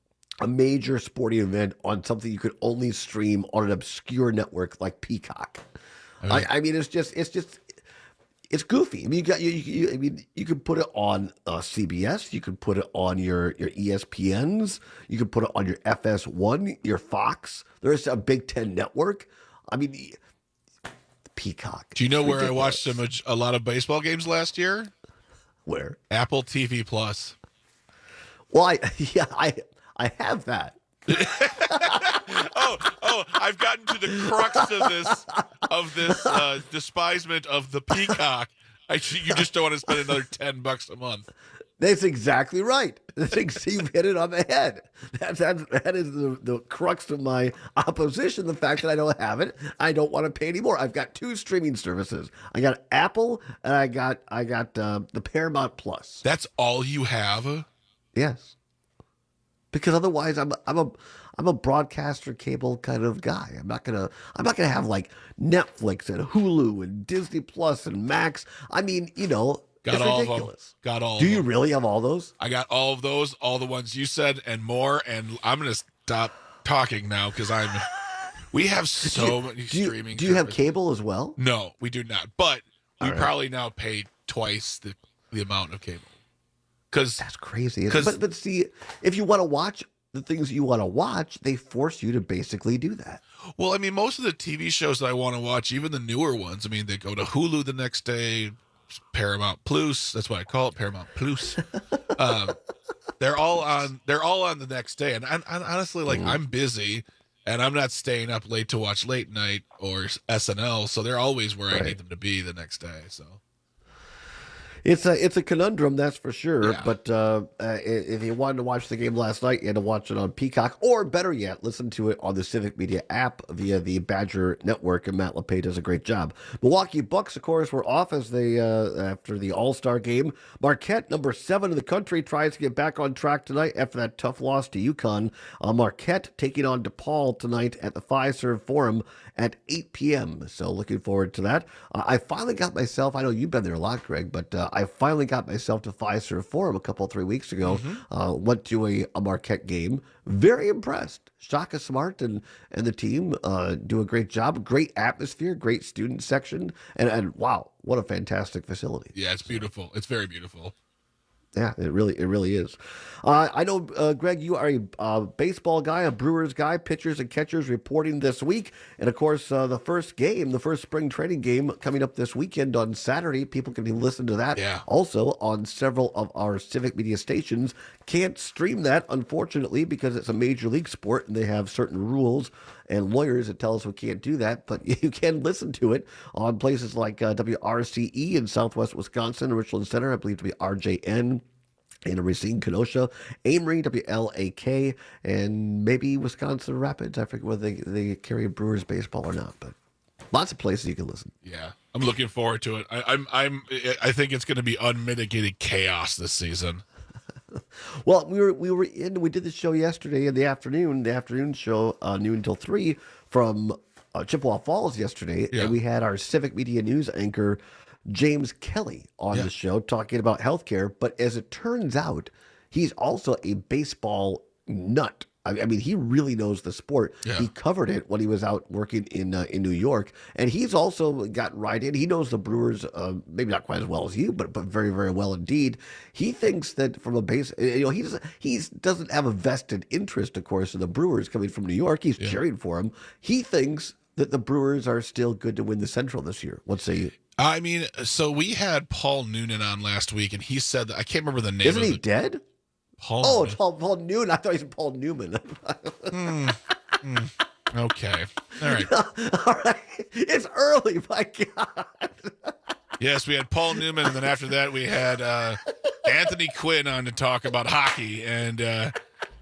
a major sporting event on something you could only stream on an obscure network like Peacock. I mean, I, I mean it's just it's just it's goofy. I mean, you got you. you I mean, you could put it on uh, C B S. You could put it on your your E S P Ns. You could put it on your F S one, your Fox. There's a Big Ten network. I mean, Peacock.
Do you know
It's
where I
ridiculous.
watched some, a lot of baseball games last year?
Where?
Apple T V Plus.
Well, I, yeah, I I have that.
oh, oh! I've gotten to the crux of this of this uh, despisement of the Peacock. I, you just don't want to spend another ten bucks a month.
That's exactly right. That's ex- You've hit it on the head. That, that, that is the, the crux of my opposition, the fact that I don't have it. I don't want to pay anymore. I've got two streaming services. I got Apple and I got I got uh, the Paramount Plus.
That's all you have?
Yes. Because otherwise I'm I'm a I'm a broadcaster cable kind of guy. I'm not gonna I'm not gonna have like Netflix and Hulu and Disney Plus and Max. I mean, you know,
Got
it's
all
ridiculous.
of them. Got all.
Do
of
you
them.
really have all those?
I got all of those, all the ones you said, and more. And I'm gonna stop talking now because I'm. We have so
do you,
many
do you,
streaming.
Do you have
services.
cable as well?
No, we do not. But we
All right.
probably now pay twice the the amount of cable. Because
that's crazy. But but see, if you want to watch the things you want to watch, they force you to basically do that.
Well, I mean, most of the T V shows that I want to watch, even the newer ones, I mean, they go to Hulu the next day, Paramount Plus. That's what I call it, Paramount Plus. um, they're all on. They're all on the next day, and, and, and honestly, like
Mm.
I'm busy, and I'm not staying up late to watch late night or S N L, so they're always where I
Right.
need them to be the next day. So.
It's a it's a conundrum, that's for sure. But uh, uh, if you wanted to watch the game last night, you had to watch it on Peacock, or better yet, listen to it on the Civic Media app via the Badger Network. And Matt LePay does a great job. Milwaukee Bucks, of course, were off as they uh, after the All Star game. Marquette, number seven in the country, tries to get back on track tonight after that tough loss to UConn. Uh, Marquette taking on DePaul tonight at the Fiserv Forum at eight p.m. So looking forward to that. Uh, I finally got myself, I know you've been there a lot, Greg, but uh, I finally got myself to Fiserv Forum a couple, three weeks ago.
Mm-hmm.
Uh, went to a, a Marquette game. Very impressed. Shaka Smart and, and the team uh, do a great job. Great atmosphere, great student section. And, and wow, what a fantastic facility.
Yeah, it's beautiful. It's very beautiful.
Yeah, it really, it really is. Uh, I know, uh, Greg, you are a uh, baseball guy, a Brewers guy, pitchers and catchers reporting this week, and of course, uh, the first game, the first spring training game, coming up this weekend on Saturday. People can listen to that.
Yeah.
Also on several of our Civic Media stations. Can't stream that, unfortunately, because it's a major league sport and they have certain rules and lawyers that tell us we can't do that. But you can listen to it on places like uh, W R C E in Southwest Wisconsin, Richland Center, I believe to be R J N. in Racine, Kenosha, Amory, W L A K, and maybe Wisconsin Rapids. I forget whether they, they carry Brewers baseball or not, but lots of places you can listen.
Yeah, I'm looking forward to it. I, I'm, I'm, I think it's going to be unmitigated chaos this season.
Well, we were we were in. We did the show yesterday in the afternoon. The afternoon show, uh, noon until three, from uh, Chippewa Falls yesterday,
Yeah.
and we had our Civic Media News anchor James Kelly on
Yeah.
the show talking about healthcare. But as it turns out, he's also a baseball nut. I I mean, he really knows the sport.
Yeah.
He covered it when he was out working in uh, in New York, and he's also gotten right in. He knows the Brewers, uh, maybe not quite as well as you, but but very very well indeed. He thinks that from a base, you know, he doesn't he doesn't have a vested interest, of course, in the Brewers coming from New York. He's cheering for him. He thinks that the Brewers are still good to win the Central this year. What say you?
I mean, so we had Paul Noonan on last week, and he said that I can't remember the name.
Isn't
of
he
the,
dead?
Paul.
Oh, it's Paul, Paul Newman. I thought he was Paul Newman.
Hmm. Hmm. Okay. All right.
All right. It's early, my God.
Yes, we had Paul Newman, and then after that we had uh, Anthony Quinn on to talk about hockey, and uh,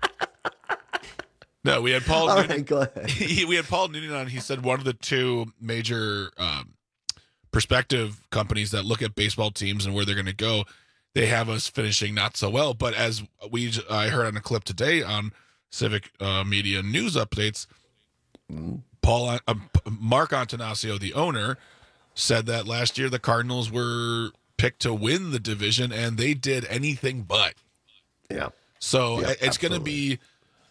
no, we had Paul.
All
Noonan.
right, go ahead.
He, we had Paul Noonan on. He said one of the two major um, perspective companies that look at baseball teams and where they're going to go, they have us finishing not so well. But as we, I heard on a clip today on Civic uh, Media News Updates, Paul, uh, Mark Antanasio, the owner, said that last year the Cardinals were picked to win the division, and they did anything but.
Yeah.
So
Yeah,
it's going to be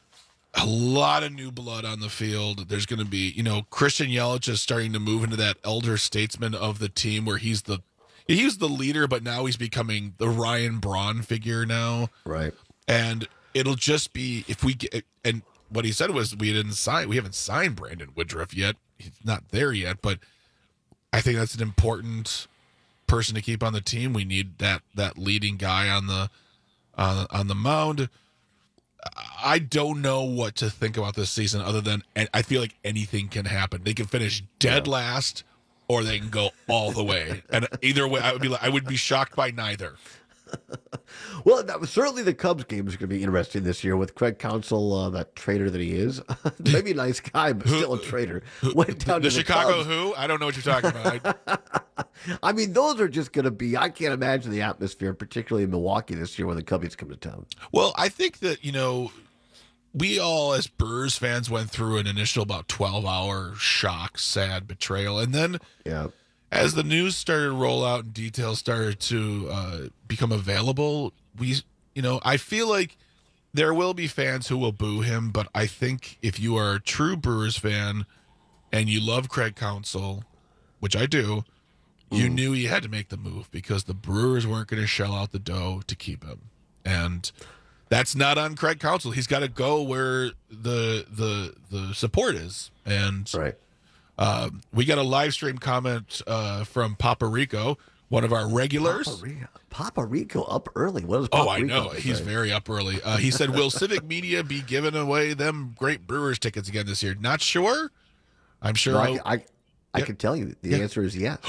a lot of new blood on the field. There's going to be, you know, Christian Yelich is starting to move into that elder statesman of the team where he's the he's the leader, but now he's becoming the Ryan Braun figure now.
Right.
And it'll just be if we get, and what he said was we didn't sign, we haven't signed Brandon Woodruff yet. He's not there yet, but I think that's an important person to keep on the team. We need that that leading guy on the uh, on the mound. I don't know what to think about this season other than, and I feel like anything can happen. They can finish dead yeah. last, or they can go all the way. And either way, I would be like, I would be shocked by neither.
Well, that was, certainly the Cubs game is going to be interesting this year with Craig Counsell, uh, that traitor that he is. Maybe a nice guy, but still a traitor. Went down
the,
to
the Chicago Cubs. Who? I don't know what you're talking about.
I mean, those are just going to be, I can't imagine the atmosphere, particularly in Milwaukee this year when the Cubbies come to town.
Well, I think that, you know, we all as Brewers fans went through an initial about twelve hour shock, sad betrayal. And then
yeah.
as the news started to roll out and details started to uh, become available, we, you know, I feel like there will be fans who will boo him, but I think if you are a true Brewers fan and you love Craig Counsell, which I do, you mm. knew he had to make the move because the Brewers weren't going to shell out the dough to keep him. And that's not on Craig Counsell. He's got to go where the the the support is. And
right.
Uh, we got a live stream comment uh, from Papa Rico, one of our regulars.
Papa Rico, Papa Rico up early. What is Papa
Oh, I
Rico
know. He's
say?
very up early. Uh, he said, will Civic Media be giving away them great Brewers tickets again this year? Not sure. I'm sure.
No,
I'll...
I, I, I
yeah.
can tell you the
yeah.
answer is yes.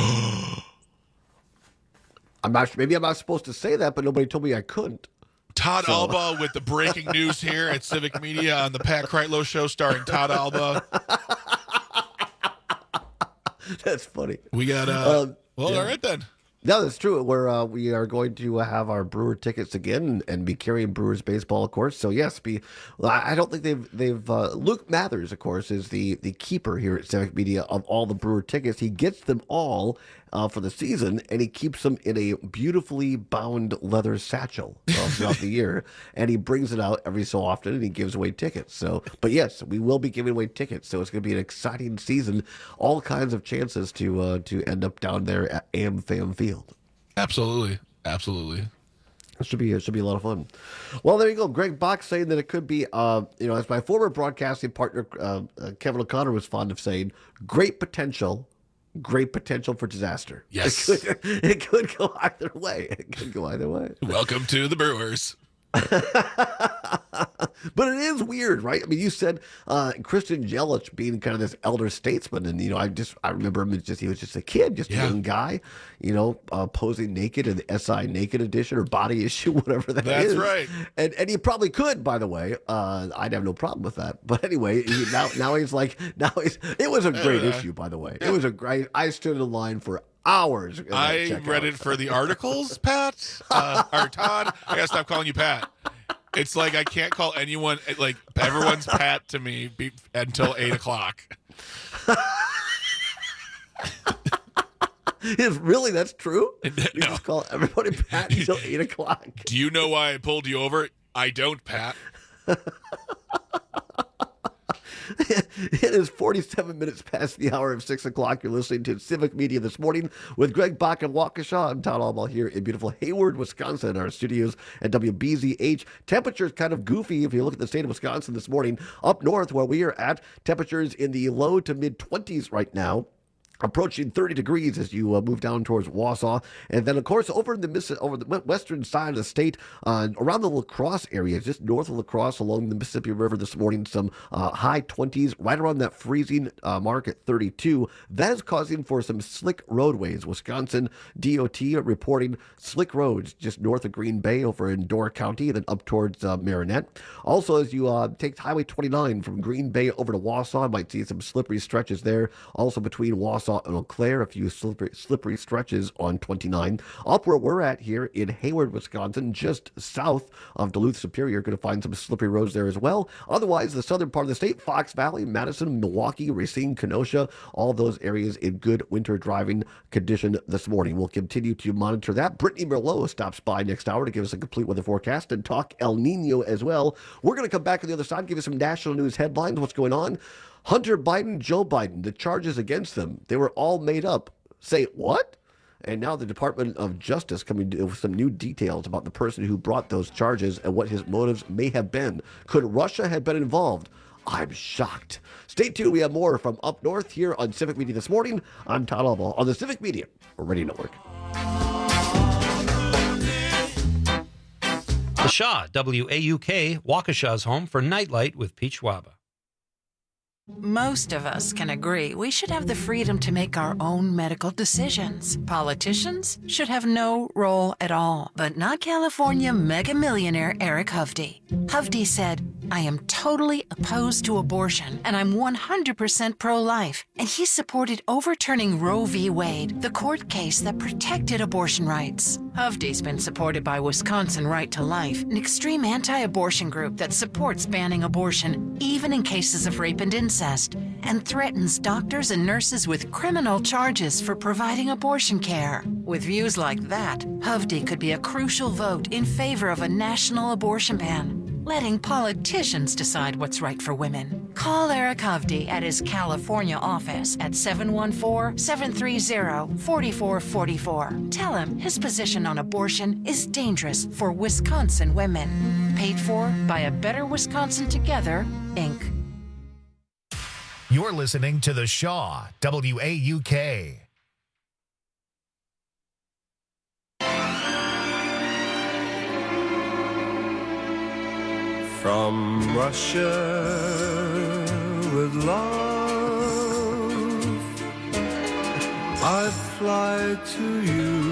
I'm not. Maybe I'm not supposed to say that, but nobody told me I couldn't.
Todd
so.
Alba with the breaking news here at Civic Media on the Pat Kreitlow Show starring Todd Alba.
That's funny.
We got, uh,
um,
well,
yeah.
all right then.
No, that's true. We're uh, we are going to have our Brewer tickets again and, and be carrying Brewers baseball, of course. So yes, be. I don't think they've they've. Uh, Luke Mathers, of course, is the the keeper here at Civic Media of all the Brewer tickets. He gets them all uh, for the season, and he keeps them in a beautifully bound leather satchel uh, throughout the year, and he brings it out every so often, and he gives away tickets. So, but yes, we will be giving away tickets. So it's going to be an exciting season. All kinds of chances to uh, to end up down there at AmFam Field.
Absolutely, absolutely.
It should be it should be a lot of fun. Well, there you go. Greg Bach saying that it could be, uh, you know, as my former broadcasting partner uh, uh, Kevin O'Connor was fond of saying, great potential, great potential for disaster.
Yes,
it could, it could go either way. It could go either way.
Welcome to the Brewers.
But it is weird, right? I mean, you said uh, Christian Yelich being kind of this elder statesman, and you know, I just I remember him as just he was just a kid, just yeah. a young guy, you know, uh, posing naked in the S I Naked Edition or Body Issue, whatever that
That's
is.
That's right.
And and he probably could, by the way. Uh, I'd have no problem with that. But anyway, he, now now he's like now he's. It was a great uh, issue, by the way. It was a great. I stood in line for hours.
I read it for the articles, Pat, uh, or Todd. I gotta stop calling you Pat. It's like I can't call anyone, like everyone's Pat to me be, until eight o'clock.
Is really that's true? You
no.
just call everybody Pat until eight o'clock.
Do you know why I pulled you over? I don't, Pat.
It is forty-seven minutes past the hour of six o'clock. You're listening to Civic Media This Morning with Greg Bach and Waukesha. I'm Todd Albaugh here in beautiful Hayward, Wisconsin, in our studios at W B Z H. Temperatures kind of goofy if you look at the state of Wisconsin this morning. Up north, where we are at, temperatures in the low to mid twenties right now. Approaching thirty degrees as you uh, move down towards Wausau. And then, of course, over in the Miss- over the western side of the state, uh, around the La Crosse area, just north of La Crosse along the Mississippi River this morning, some uh, high twenties, right around that freezing uh, mark at thirty-two. That is causing for some slick roadways. Wisconsin D O T reporting slick roads just north of Green Bay over in Door County and then up towards uh, Marinette. Also, as you uh, take Highway twenty-nine from Green Bay over to Wausau, might see some slippery stretches there. Also between Wausau Wausau and Eau Claire, a few slippery, slippery stretches on twenty-nine. Up where we're at here in Hayward, Wisconsin, just south of Duluth Superior, going to find some slippery roads there as well. Otherwise, the southern part of the state, Fox Valley, Madison, Milwaukee, Racine, Kenosha, all those areas in good winter driving condition this morning. We'll continue to monitor that. Brittany Merlot stops by next hour to give us a complete weather forecast and talk El Nino as well. We're going to come back on the other side, give you some national news headlines, what's going on. Hunter Biden, Joe Biden, the charges against them, they were all made up. Say what? And now the Department of Justice coming with some new details about the person who brought those charges and what his motives may have been. Could Russia have been involved? I'm shocked. Stay tuned. We have more from Up North here on Civic Media This Morning. I'm Todd Albaugh on the Civic Media Radio Network.
The Shaw, W A U K, Waukesha's home for Nightlight with Pete Schwaba.
Most of us can agree we should have the freedom to make our own medical decisions. Politicians should have no role at all. But not California mega millionaire Eric Hovde. Hovde said, I am totally opposed to abortion, and I'm one hundred percent pro-life. And he supported overturning Roe v. Wade, the court case that protected abortion rights. Hovde's been supported by Wisconsin Right to Life, an extreme anti-abortion group that supports banning abortion, even in cases of rape and incest, and threatens doctors and nurses with criminal charges for providing abortion care. With views like that, Hovde could be a crucial vote in favor of a national abortion ban, letting politicians decide what's right for women. Call Eric Hovde at his California office at seven one four, seven three zero, four four four four. Tell him his position on abortion is dangerous for Wisconsin women. Paid for by A Better Wisconsin Together, Incorporated.
You're listening to The Shaw, W A U K.
From Russia with love, I fly to you,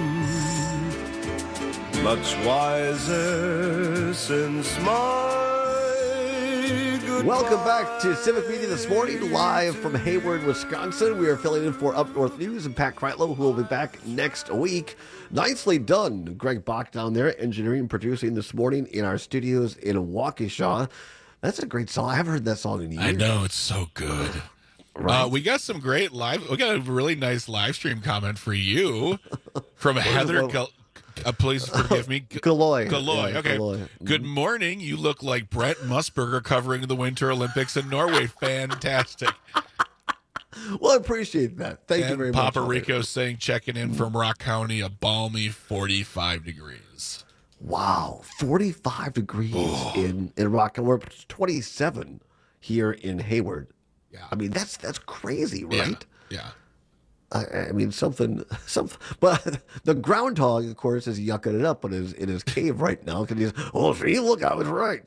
much wiser since my goodbye.
Welcome back to Civic Media This Morning, live from Hayward, Wisconsin. We are filling in for Up North News and Pat Kreitlow, who will be back next week. Nicely done, Greg Bach down there, engineering and producing this morning in our studios in Waukesha. That's a great song. I haven't heard that song in years.
I know, it's so good.
Right.
Uh, we got some great live. We got a really nice live stream comment for you from Heather. Gal- uh, please forgive me.
Galoy.
Galoy.
Yeah,
okay.
Galoy.
Good morning. You look like Brett Musburger covering the Winter Olympics in Norway. Fantastic.
Well, I appreciate that. Thank
and
you very much.
Papa Rico saying, checking in from Rock County, a balmy forty-five degrees.
Wow, forty-five degrees oh. in, in Rock County. We're twenty-seven here in Hayward.
Yeah.
I mean, that's that's crazy, right?
Yeah. yeah.
I, I mean, something, something. But the groundhog, of course, is yucking it up in his in his cave right now because he's, oh, see, look, I was right.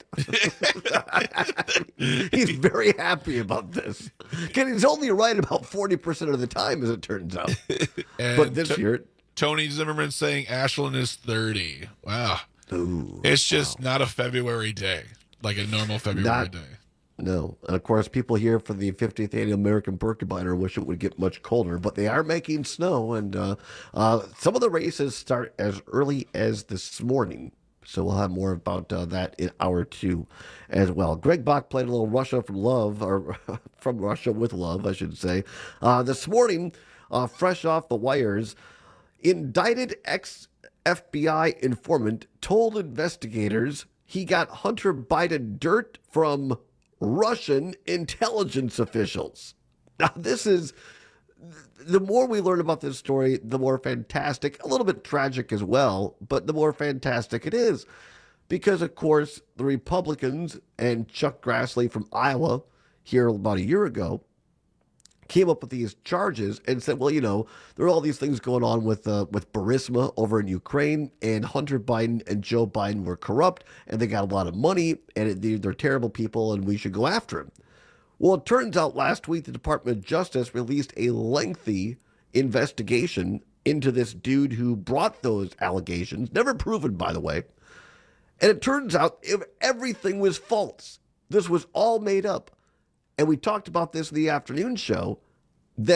He's very happy about this. Because he's only right about forty percent of the time, as it turns out. But this
to-
year,
Tony Zimmerman saying Ashland is thirty. Wow.
Ooh,
it's just
wow.
not a February day, like a normal February
not,
day.
No. And of course, people here for the fiftieth Annual American Porcupiner wish it would get much colder, but they are making snow. And uh, uh, some of the races start as early as this morning. So we'll have more about uh, that in hour two as well. Greg Bach played a little Russia from Love, or from Russia with Love, I should say. Uh, this morning, uh, fresh off the wires, indicted ex-F B I informant told investigators he got Hunter Biden dirt from Russian intelligence officials. Now, this is, the more we learn about this story, the more fantastic, a little bit tragic as well, but the more fantastic it is. Because, of course, the Republicans and Chuck Grassley from Iowa here about a year ago came up with these charges and said, well, you know, there are all these things going on with uh, with Burisma over in Ukraine, and Hunter Biden and Joe Biden were corrupt, and they got a lot of money, and it, they're terrible people, and we should go after them. Well, it turns out last week the Department of Justice released a lengthy investigation into this dude who brought those allegations, never proven, by the way. And it turns out if everything was false. This was all made up. And we talked about this in the afternoon show, that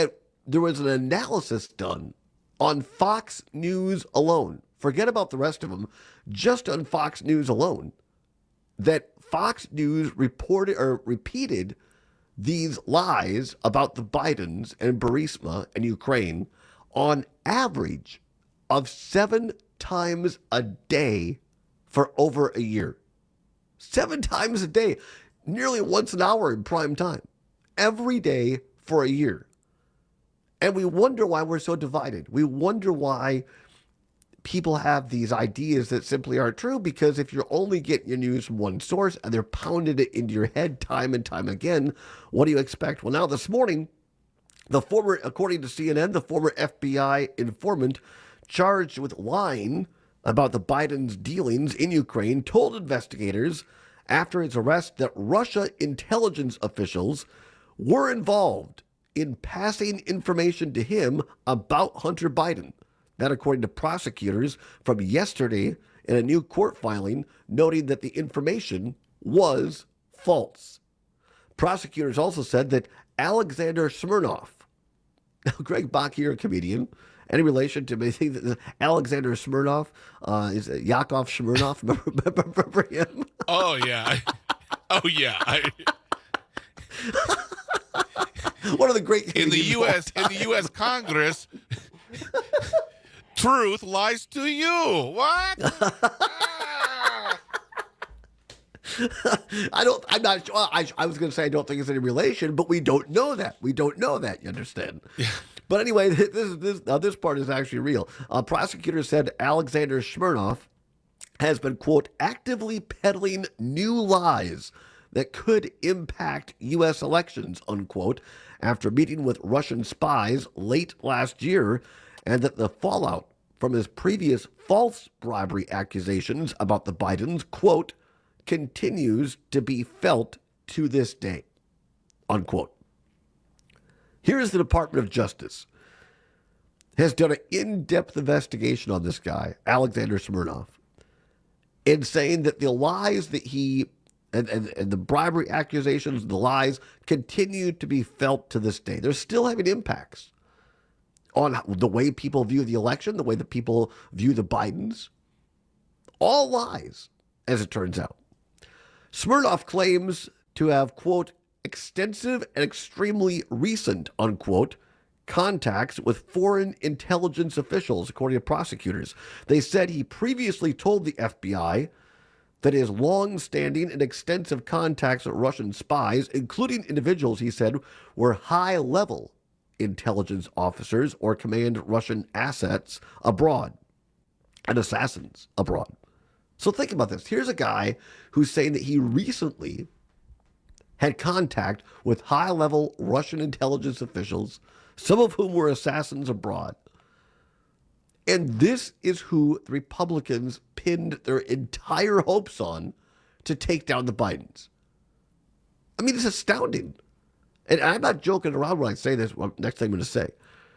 there was an analysis done on Fox News alone. Forget about the rest of them. Just on Fox News alone, that Fox News reported or repeated these lies about the Bidens and Burisma and Ukraine on average of seven times a day for over a year. Seven times a day, nearly once an hour in prime time, every day for a year. And we wonder why we're so divided. We wonder why people have these ideas that simply aren't true, because if you're only getting your news from one source and they're pounding it into your head time and time again, what do you expect? Well, now this morning, the former, according to C N N, the former F B I informant charged with lying about the Biden's dealings in Ukraine told investigators after his arrest that Russia intelligence officials were involved in passing information to him about Hunter Biden. That, according to prosecutors from yesterday in a new court filing, noting that the information was false. Prosecutors also said that Alexander Smirnov, now Greg Bach here, a comedian, any relation to me? Think that Alexander Smirnov uh, is it Yakov Smirnov? Remember, remember him?
Oh yeah, oh yeah. I...
One of the great
in the U S in the U S Congress. Truth lies to you. What?
I don't. I'm not sure. I, I was going to say I don't think it's any relation, but we don't know that. We don't know that. You understand? Yeah. But anyway, this this now this part is actually real. Uh, prosecutors said Alexander Smirnov has been, quote, actively peddling new lies that could impact U S elections, unquote, after meeting with Russian spies late last year, and that the fallout from his previous false bribery accusations about the Bidens, quote, continues to be felt to this day, unquote. Here's the Department of Justice has done an in-depth investigation on this guy, Alexander Smirnov, in saying that the lies that he and, and, and the bribery accusations, the lies, continue to be felt to this day. They're still having impacts on the way people view the election, the way that people view the Bidens. All lies, as it turns out. Smirnov claims to have, quote, extensive and extremely recent, unquote, contacts with foreign intelligence officials, according to prosecutors. They said he previously told the F B I that his long-standing and extensive contacts with Russian spies, including individuals he said were high-level intelligence officers or command Russian assets abroad and assassins abroad. So think about this. Here's a guy who's saying that he recently had contact with high-level Russian intelligence officials, some of whom were assassins abroad. And this is who the Republicans pinned their entire hopes on to take down the Bidens. I mean, it's astounding. And I'm not joking around when I say this. Well, next thing I'm going to say.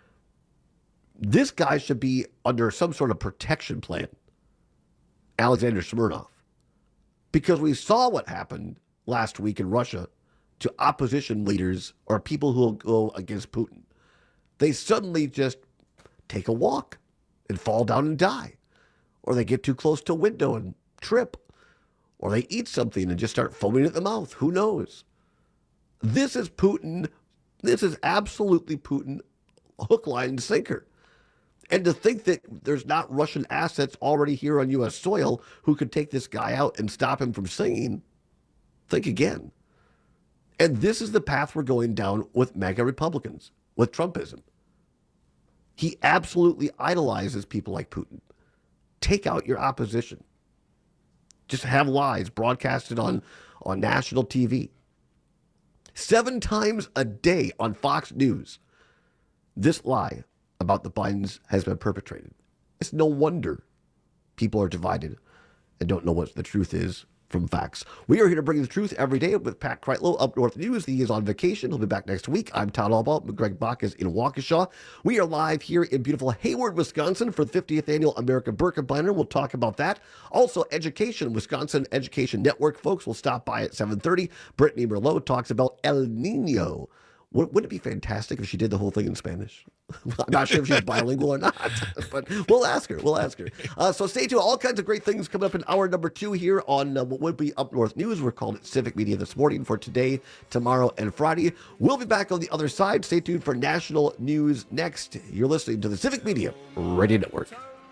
This guy should be under some sort of protection plan, Alexander Smirnov, because we saw what happened last week in Russia to opposition leaders or people who will go against Putin. They suddenly just take a walk and fall down and die, or they get too close to a window and trip, or they eat something and just start foaming at the mouth. Who knows? This is Putin. This is absolutely Putin, hook, line, and sinker. And to think that there's not Russian assets already here on U S soil who could take this guy out and stop him from singing, think again. And this is the path we're going down with MAGA Republicans, with Trumpism. He absolutely idolizes people like Putin. Take out your opposition. Just have lies broadcasted on, on national T V. Seven times a day on Fox News, this lie about the Bidens has been perpetrated. It's no wonder people are divided and don't know what the truth is from facts. We are here to bring you the truth every day with Pat Kreitlow, Up North News. He is on vacation. He'll be back next week. I'm Todd Albaugh. Greg Bach is in Waukesha. We are live here in beautiful Hayward, Wisconsin for the fiftieth Annual American Birkebeiner. We'll talk about that. Also, education, Wisconsin Education Network folks will stop by at seven thirty. Brittany Merlot talks about El Nino. Wouldn't it be fantastic if she did the whole thing in Spanish? I'm not sure if she's bilingual or not, but we'll ask her. We'll ask her. Uh, so stay tuned. All kinds of great things coming up in hour number two here on uh, what would be Up North News. We're calling it Civic Media This Morning for today, tomorrow, and Friday. We'll be back on the other side. Stay tuned for national news next. You're listening to the Civic Media Radio Network.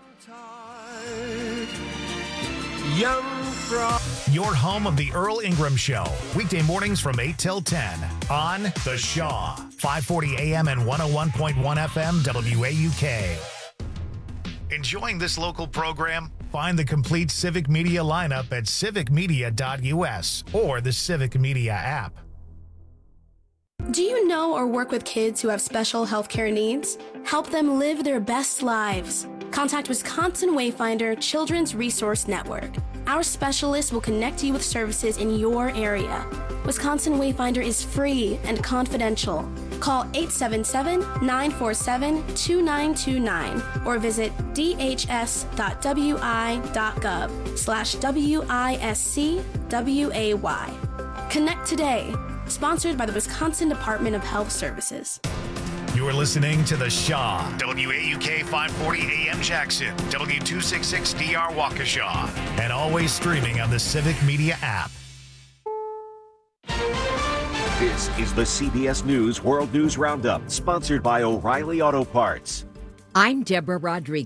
Young Frog. Your home of the Earl Ingram Show. Weekday mornings from eight till ten on The Shaw. five forty A M and one oh one point one F M W A U K. Enjoying this local program? Find the complete Civic Media lineup at civic media dot U S or the Civic Media app.
Do you know or work with kids who have special healthcare needs? Help them live their best lives. Contact Wisconsin Wayfinder Children's Resource Network. Our specialists will connect you with services in your area. Wisconsin Wayfinder is free and confidential. Call eight seven seven, nine four seven, two nine two nine or visit d h s dot w i dot gov slash W I S C W A Y. Connect today. Sponsored by the Wisconsin Department of Health Services.
You're listening to The Shaw, W A U K five forty A M Jackson, W two sixty-six D R Waukesha, and always streaming on the Civic Media app.
This is the C B S News World News Roundup, sponsored by O'Reilly Auto Parts.
I'm Deborah Rodriguez.